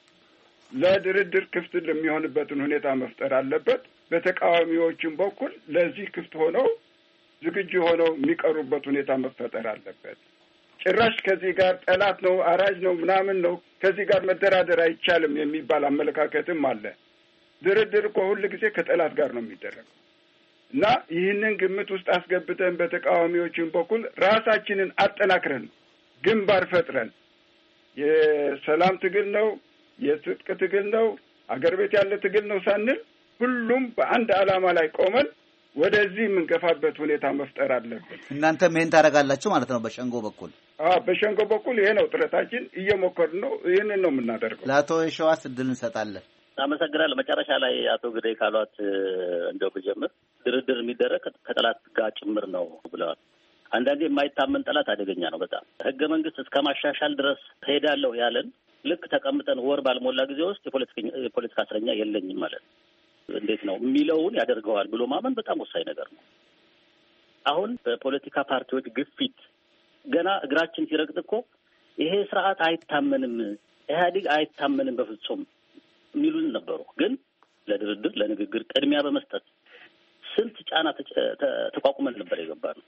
ለድርድር ክፍት የሚሆንበትን ሁኔታ መፍጠር አለበት። በተቃዋሚዎችም በኩል ለዚህ ክፍት ሆነው ዝግጁ ሆነው የሚቀሩበት ሁኔታ መፈጠር አለበት። ጭራሽ ከዚህ ጋር ጠላት ነው አራጅ ነው ምናምን ነው ከዚህ ጋር መደራደር አይቻልም የሚባል አመለካከትም አለ። ድርድር እኮ ሁሉ ጊዜ ከጠላት ጋር ነው የሚደረገው እና ይህንን ግምት ውስጥ አስገብተን በተቃዋሚዎችም በኩል ራሳችንን አጠናክረን ግንባር ፈጥረን የሰላም ትግል ነው፣ የትጥቅ ትግል ነው፣ አገር ቤት ያለ ትግል ነው ሳንል ሁሉም በአንድ ዓላማ ላይ ቆመን ወደዚህ የምንገፋበት ሁኔታ መፍጠር አለበት። እናንተም ይሄን ታደርጋላችሁ ማለት ነው በሸንጎ በኩል? አዎ በሸንጎ በኩል ይሄ ነው ጥረታችን፣ እየሞከርን ነው። ይሄንን ነው የምናደርገው። ለአቶ የሸዋስ እድል እንሰጣለን። አመሰግናለሁ። መጨረሻ ላይ አቶ ግዴ ካሏት እንደው ብጀምር ድርድር የሚደረግ ከጠላት ጋር ጭምር ነው ብለዋል። አንዳንዴ የማይታመን ጠላት አደገኛ ነው በጣም። ህገ መንግስት እስከ ማሻሻል ድረስ ሄዳለሁ ያለን ልክ ተቀምጠን ወር ባልሞላ ጊዜ ውስጥ የፖለቲካ እስረኛ የለኝም ማለት ነው እንዴት ነው የሚለውን ያደርገዋል ብሎ ማመን በጣም ወሳኝ ነገር ነው። አሁን በፖለቲካ ፓርቲዎች ግፊት ገና እግራችን ሲረግጥ እኮ ይሄ ስርዓት አይታመንም፣ ኢህአዴግ አይታመንም በፍጹም የሚሉን ነበሩ። ግን ለድርድር ለንግግር ቅድሚያ በመስጠት ስንት ጫና ተቋቁመን ነበር የገባነው።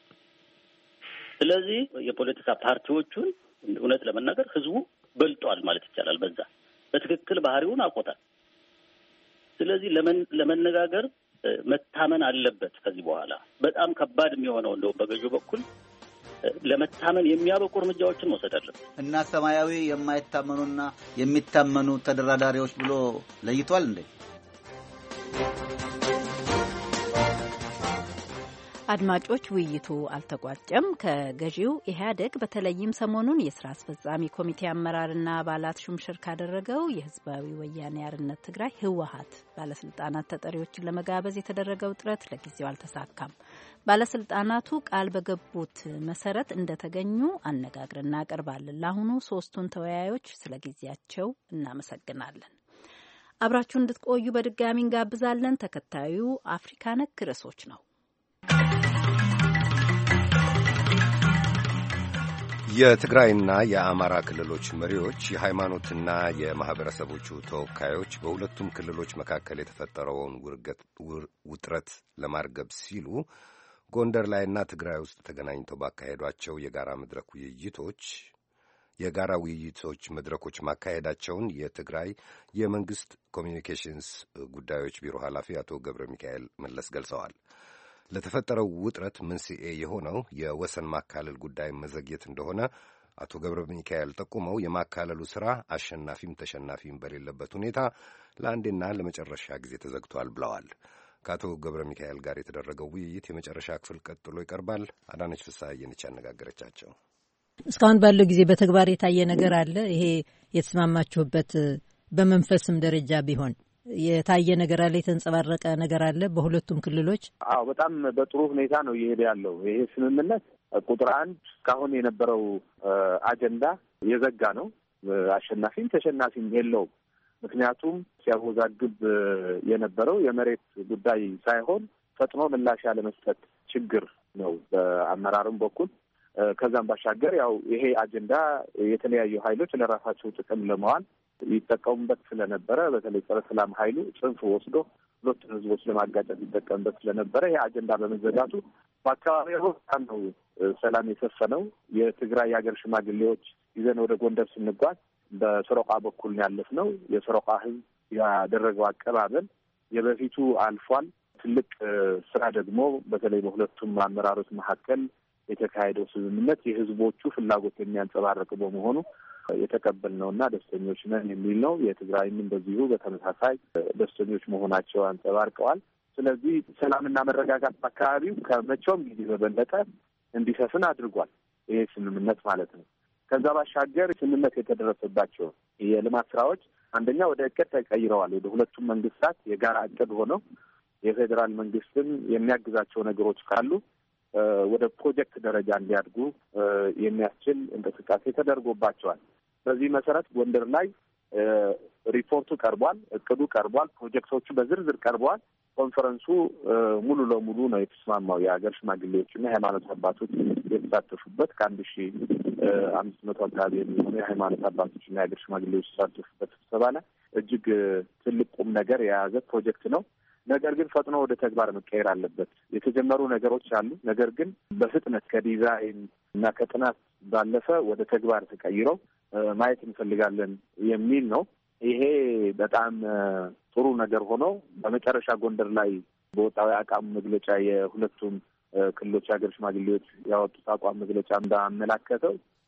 ስለዚህ የፖለቲካ ፓርቲዎቹን እውነት ለመናገር ህዝቡ በልጧል ማለት ይቻላል። በዛ በትክክል ባህሪውን አውቆታል። ስለዚህ ለመነጋገር መታመን አለበት። ከዚህ በኋላ በጣም ከባድ የሚሆነው እንደው በገዢው በኩል ለመታመን የሚያበቁ እርምጃዎችን መውሰድ አለበት እና ሰማያዊ የማይታመኑና የሚታመኑ ተደራዳሪዎች ብሎ ለይቷል እንዴ? አድማጮች፣ ውይይቱ አልተቋጨም። ከገዢው ኢህአዴግ በተለይም ሰሞኑን የስራ አስፈጻሚ ኮሚቴ አመራርና አባላት ሹምሽር ካደረገው የህዝባዊ ወያኔ ሓርነት ትግራይ ህወሓት ባለስልጣናት ተጠሪዎችን ለመጋበዝ የተደረገው ጥረት ለጊዜው አልተሳካም። ባለስልጣናቱ ቃል በገቡት መሰረት እንደተገኙ አነጋግረን እናቀርባለን። ለአሁኑ ሶስቱን ተወያዮች ስለ ጊዜያቸው እናመሰግናለን። አብራችሁ እንድትቆዩ በድጋሚ እንጋብዛለን። ተከታዩ አፍሪካ ነክ ርዕሶች ነው። የትግራይና የአማራ ክልሎች መሪዎች የሃይማኖትና የማህበረሰቦቹ ተወካዮች በሁለቱም ክልሎች መካከል የተፈጠረውን ውጥረት ለማርገብ ሲሉ ጎንደር ላይና ትግራይ ውስጥ ተገናኝተው ባካሄዷቸው የጋራ መድረክ ውይይቶች የጋራ ውይይቶች መድረኮች ማካሄዳቸውን የትግራይ የመንግስት ኮሚኒኬሽንስ ጉዳዮች ቢሮ ኃላፊ አቶ ገብረ ሚካኤል መለስ ገልጸዋል። ለተፈጠረው ውጥረት መንስኤ የሆነው የወሰን ማካለል ጉዳይ መዘግየት እንደሆነ አቶ ገብረ ሚካኤል ጠቁመው የማካለሉ ሥራ አሸናፊም ተሸናፊም በሌለበት ሁኔታ ለአንዴና ለመጨረሻ ጊዜ ተዘግቷል ብለዋል። ከአቶ ገብረ ሚካኤል ጋር የተደረገው ውይይት የመጨረሻ ክፍል ቀጥሎ ይቀርባል። አዳነች ፍስሐዬ ነች ያነጋገረቻቸው። እስካሁን ባለው ጊዜ በተግባር የታየ ነገር አለ? ይሄ የተስማማችሁበት በመንፈስም ደረጃ ቢሆን የታየ ነገር አለ? የተንጸባረቀ ነገር አለ በሁለቱም ክልሎች? አዎ፣ በጣም በጥሩ ሁኔታ ነው እየሄደ ያለው ይሄ ስምምነት። ቁጥር አንድ እስካሁን የነበረው አጀንዳ የዘጋ ነው። አሸናፊም ተሸናፊም የለውም። ምክንያቱም ሲያወዛግብ የነበረው የመሬት ጉዳይ ሳይሆን ፈጥኖ ምላሽ ያለመስጠት ችግር ነው በአመራርም በኩል። ከዛም ባሻገር ያው ይሄ አጀንዳ የተለያዩ ኃይሎች ለራሳቸው ጥቅም ለመዋል ይጠቀሙበት ስለነበረ በተለይ ጸረ ሰላም ኃይሉ ጽንፍ ወስዶ ሁለቱን ህዝቦች ለማጋጨት ይጠቀምበት ስለነበረ ይሄ አጀንዳ በመዘጋቱ በአካባቢው በጣም ነው ሰላም የሰፈነው። የትግራይ የሀገር ሽማግሌዎች ይዘን ወደ ጎንደር ስንጓዝ በሰሮቃ በኩል ያለፍነው የሰሮቃ ህዝብ ያደረገው አቀባበል የበፊቱ አልፏል። ትልቅ ስራ ደግሞ በተለይ በሁለቱም አመራሮች መካከል የተካሄደው ስምምነት የህዝቦቹ ፍላጎት የሚያንጸባርቅ በመሆኑ የተቀበልነውና ደስተኞች ነን የሚል ነው። የትግራይም እንደዚሁ በተመሳሳይ ደስተኞች መሆናቸው አንጸባርቀዋል። ስለዚህ ሰላምና መረጋጋት በአካባቢው ከመቼውም ጊዜ በበለጠ እንዲሰፍን አድርጓል ይሄ ስምምነት ማለት ነው። ከዛ ባሻገር ስምምነት የተደረሰባቸው የልማት ስራዎች አንደኛ ወደ እቅድ ተቀይረዋል። ወደ ሁለቱም መንግስታት የጋራ እቅድ ሆነው የፌዴራል መንግስትን የሚያግዛቸው ነገሮች ካሉ ወደ ፕሮጀክት ደረጃ እንዲያድጉ የሚያስችል እንቅስቃሴ ተደርጎባቸዋል። በዚህ መሰረት ጎንደር ላይ ሪፖርቱ ቀርቧል፣ እቅዱ ቀርቧል፣ ፕሮጀክቶቹ በዝርዝር ቀርበዋል። ኮንፈረንሱ ሙሉ ለሙሉ ነው የተስማማው። የሀገር ሽማግሌዎችና የሃይማኖት አባቶች የተሳተፉበት ከአንድ ሺ አምስት መቶ አካባቢ የሚሆኑ የሃይማኖት አባቶችና የሀገር ሽማግሌዎች የተሳተፉበት ስብሰባ ላይ እጅግ ትልቅ ቁም ነገር የያዘ ፕሮጀክት ነው። ነገር ግን ፈጥኖ ወደ ተግባር መቀየር አለበት። የተጀመሩ ነገሮች አሉ። ነገር ግን በፍጥነት ከዲዛይን እና ከጥናት ባለፈ ወደ ተግባር ተቀይረው ማየት እንፈልጋለን የሚል ነው። ይሄ በጣም ጥሩ ነገር ሆኖ በመጨረሻ ጎንደር ላይ በወጣው የአቋም መግለጫ የሁለቱም ክልሎች ሀገር ሽማግሌዎች ያወጡት አቋም መግለጫ እንዳመላከተው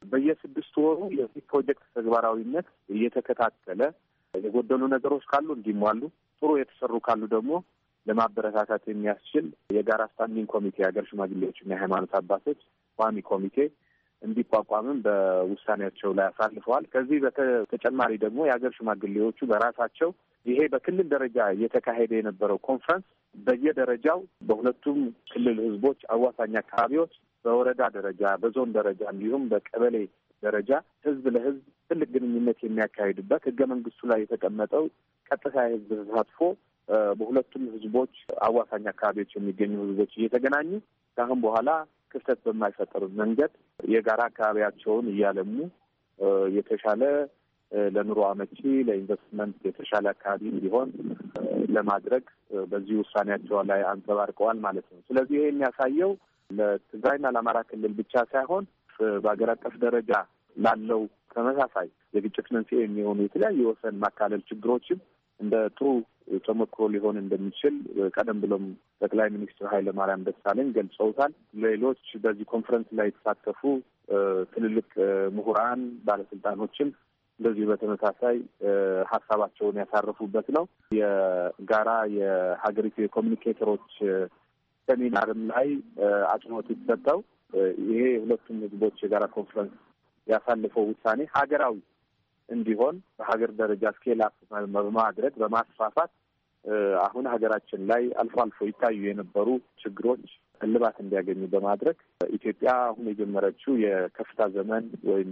በየስድስት ወሩ የዚህ ፕሮጀክት ተግባራዊነት እየተከታተለ የጎደሉ ነገሮች ካሉ እንዲሟሉ፣ ጥሩ የተሰሩ ካሉ ደግሞ ለማበረታታት የሚያስችል የጋራ ስታንዲንግ ኮሚቴ የሀገር ሽማግሌዎችና የሃይማኖት አባቶች ቋሚ ኮሚቴ እንዲቋቋምም በውሳኔያቸው ላይ አሳልፈዋል። ከዚህ በተጨማሪ ደግሞ የሀገር ሽማግሌዎቹ በራሳቸው ይሄ በክልል ደረጃ እየተካሄደ የነበረው ኮንፈረንስ በየደረጃው በሁለቱም ክልል ህዝቦች አዋሳኝ አካባቢዎች በወረዳ ደረጃ፣ በዞን ደረጃ እንዲሁም በቀበሌ ደረጃ ህዝብ ለህዝብ ትልቅ ግንኙነት የሚያካሂድበት ህገ መንግስቱ ላይ የተቀመጠው ቀጥታ የህዝብ ተሳትፎ በሁለቱም ህዝቦች አዋሳኝ አካባቢዎች የሚገኙ ህዝቦች እየተገናኙ ካሁን በኋላ ክፍተት በማይፈጠር መንገድ የጋራ አካባቢያቸውን እያለሙ የተሻለ ለኑሮ አመቺ ለኢንቨስትመንት የተሻለ አካባቢ እንዲሆን ለማድረግ በዚህ ውሳኔያቸው ላይ አንጸባርቀዋል ማለት ነው። ስለዚህ ይሄ የሚያሳየው ለትግራይና ለአማራ ክልል ብቻ ሳይሆን በሀገር አቀፍ ደረጃ ላለው ተመሳሳይ የግጭት መንስኤ የሚሆኑ የተለያዩ የወሰን ማካለል ችግሮችም እንደ ጥሩ ተሞክሮ ሊሆን እንደሚችል ቀደም ብሎም ጠቅላይ ሚኒስትር ኃይለ ማርያም ደሳለኝ ገልጸውታል። ሌሎች በዚህ ኮንፈረንስ ላይ የተሳተፉ ትልልቅ ምሁራን ባለስልጣኖችም እንደዚሁ በተመሳሳይ ሀሳባቸውን ያሳረፉበት ነው። የጋራ የሀገሪቱ የኮሚኒኬተሮች ሴሚናርም ላይ አጽንኦት የተሰጠው ይሄ የሁለቱም ህዝቦች የጋራ ኮንፈረንስ ያሳለፈው ውሳኔ ሀገራዊ እንዲሆን በሀገር ደረጃ ስኬል አፕ በማድረግ በማስፋፋት አሁን ሀገራችን ላይ አልፎ አልፎ ይታዩ የነበሩ ችግሮች እልባት እንዲያገኙ በማድረግ ኢትዮጵያ አሁን የጀመረችው የከፍታ ዘመን ወይም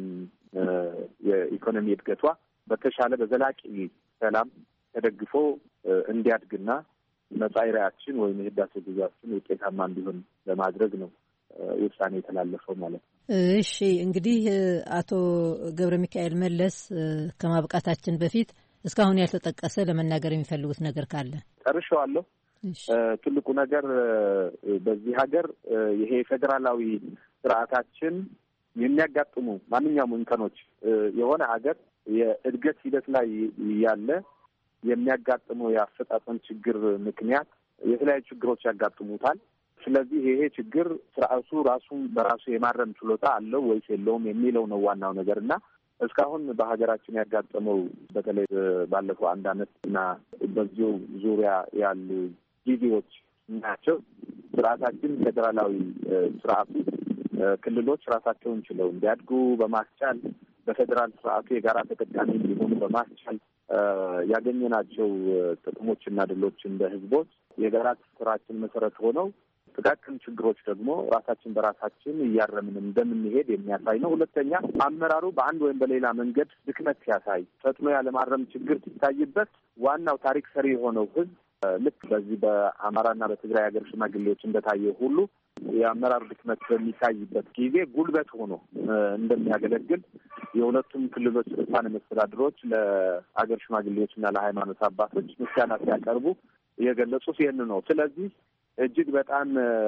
የኢኮኖሚ እድገቷ በተሻለ በዘላቂ ሰላም ተደግፎ እንዲያድግና መጻኢ ራዕያችን ወይም የህዳሴ ጉዟችን ውጤታማ እንዲሆን ለማድረግ ነው ውሳኔ የተላለፈው ማለት ነው። እሺ እንግዲህ አቶ ገብረ ሚካኤል መለስ ከማብቃታችን በፊት እስካሁን ያልተጠቀሰ ለመናገር የሚፈልጉት ነገር ካለ? ጨርሻለሁ። ትልቁ ነገር በዚህ ሀገር ይሄ ፌዴራላዊ ስርዓታችን የሚያጋጥሙ ማንኛውም እንከኖች የሆነ ሀገር የእድገት ሂደት ላይ ያለ የሚያጋጥመው የአፈጻጸም ችግር ምክንያት የተለያዩ ችግሮች ያጋጥሙታል። ስለዚህ ይሄ ችግር ስርዓቱ ራሱን በራሱ የማረም ችሎታ አለው ወይስ የለውም የሚለው ነው ዋናው ነገር እና እስካሁን በሀገራችን ያጋጠመው በተለይ ባለፈው አንድ አመት እና በዚሁ ዙሪያ ያሉ ጊዜዎች ናቸው። ስርዓታችን ፌዴራላዊ ስርዓቱ ክልሎች ራሳቸውን ችለው እንዲያድጉ በማስቻል በፌዴራል ስርዓቱ የጋራ ተጠቃሚ እንዲሆኑ በማስቻል ያገኘናቸው ጥቅሞችና ድሎች እንደ ህዝቦች የጋራ ስራችን መሰረት ሆነው ጥቃቅን ችግሮች ደግሞ ራሳችን በራሳችን እያረምን እንደምንሄድ የሚያሳይ ነው። ሁለተኛ አመራሩ በአንድ ወይም በሌላ መንገድ ድክመት ሲያሳይ ፈጥኖ ያለማረም ችግር ሲታይበት ዋናው ታሪክ ሰሪ የሆነው ህዝብ ልክ በዚህ በአማራና በትግራይ ሀገር ሽማግሌዎች እንደታየው ሁሉ የአመራር ድክመት በሚታይበት ጊዜ ጉልበት ሆኖ እንደሚያገለግል የሁለቱም ክልሎች ርዕሳነ መስተዳድሮች ለሀገር ሽማግሌዎችና ለሃይማኖት አባቶች ምስጋና ሲያቀርቡ የገለጹት ይህን ነው። ስለዚህ እጅግ በጣም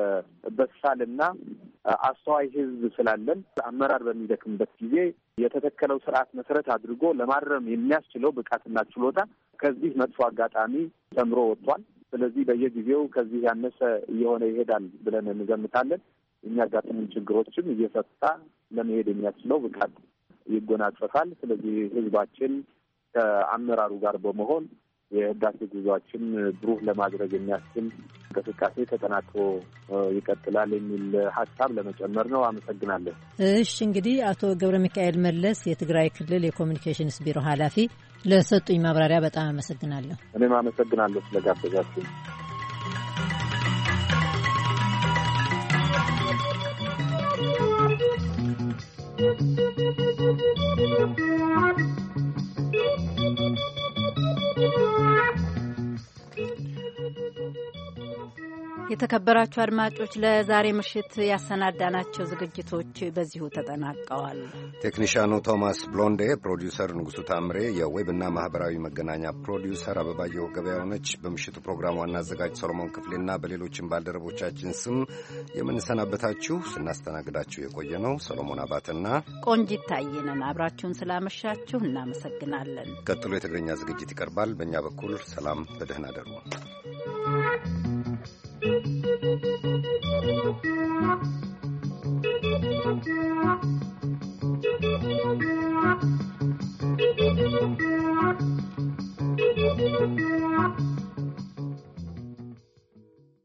በሳልና አስተዋይ ህዝብ ስላለን አመራር በሚደክምበት ጊዜ የተተከለው ስርዓት መሰረት አድርጎ ለማረም የሚያስችለው ብቃትና ችሎታ ከዚህ መጥፎ አጋጣሚ ተምሮ ወጥቷል። ስለዚህ በየጊዜው ከዚህ ያነሰ እየሆነ ይሄዳል ብለን እንገምታለን። የሚያጋጥሙን ችግሮችም እየፈታ ለመሄድ የሚያስችለው ብቃት ይጎናጸፋል። ስለዚህ ህዝባችን ከአመራሩ ጋር በመሆን የህዳሴ ጉዟችን ብሩህ ለማድረግ የሚያስችል እንቅስቃሴ ተጠናክሮ ይቀጥላል የሚል ሀሳብ ለመጨመር ነው። አመሰግናለሁ። እሺ እንግዲህ አቶ ገብረ ሚካኤል መለስ የትግራይ ክልል የኮሚኒኬሽንስ ቢሮ ኃላፊ ለሰጡኝ ማብራሪያ በጣም አመሰግናለሁ። እኔም አመሰግናለሁ ስለጋበዛችሁ። የተከበራችሁ አድማጮች ለዛሬ ምሽት ያሰናዳናቸው ዝግጅቶች በዚሁ ተጠናቀዋል። ቴክኒሻኑ ቶማስ ብሎንዴ፣ ፕሮዲውሰር ንጉሱ ታምሬ፣ የዌብና ማህበራዊ መገናኛ ፕሮዲውሰር አበባየሁ ገበያው ነች። በምሽቱ ፕሮግራም ዋና አዘጋጅ ሰሎሞን ክፍሌና በሌሎችም ባልደረቦቻችን ስም የምንሰናበታችሁ ስናስተናግዳችሁ የቆየ ነው ሰሎሞን አባተና ቆንጂት ታየነን። አብራችሁን ስላመሻችሁ እናመሰግናለን። ቀጥሎ የትግርኛ ዝግጅት ይቀርባል። በእኛ በኩል ሰላም፣ በደህና ደሩ።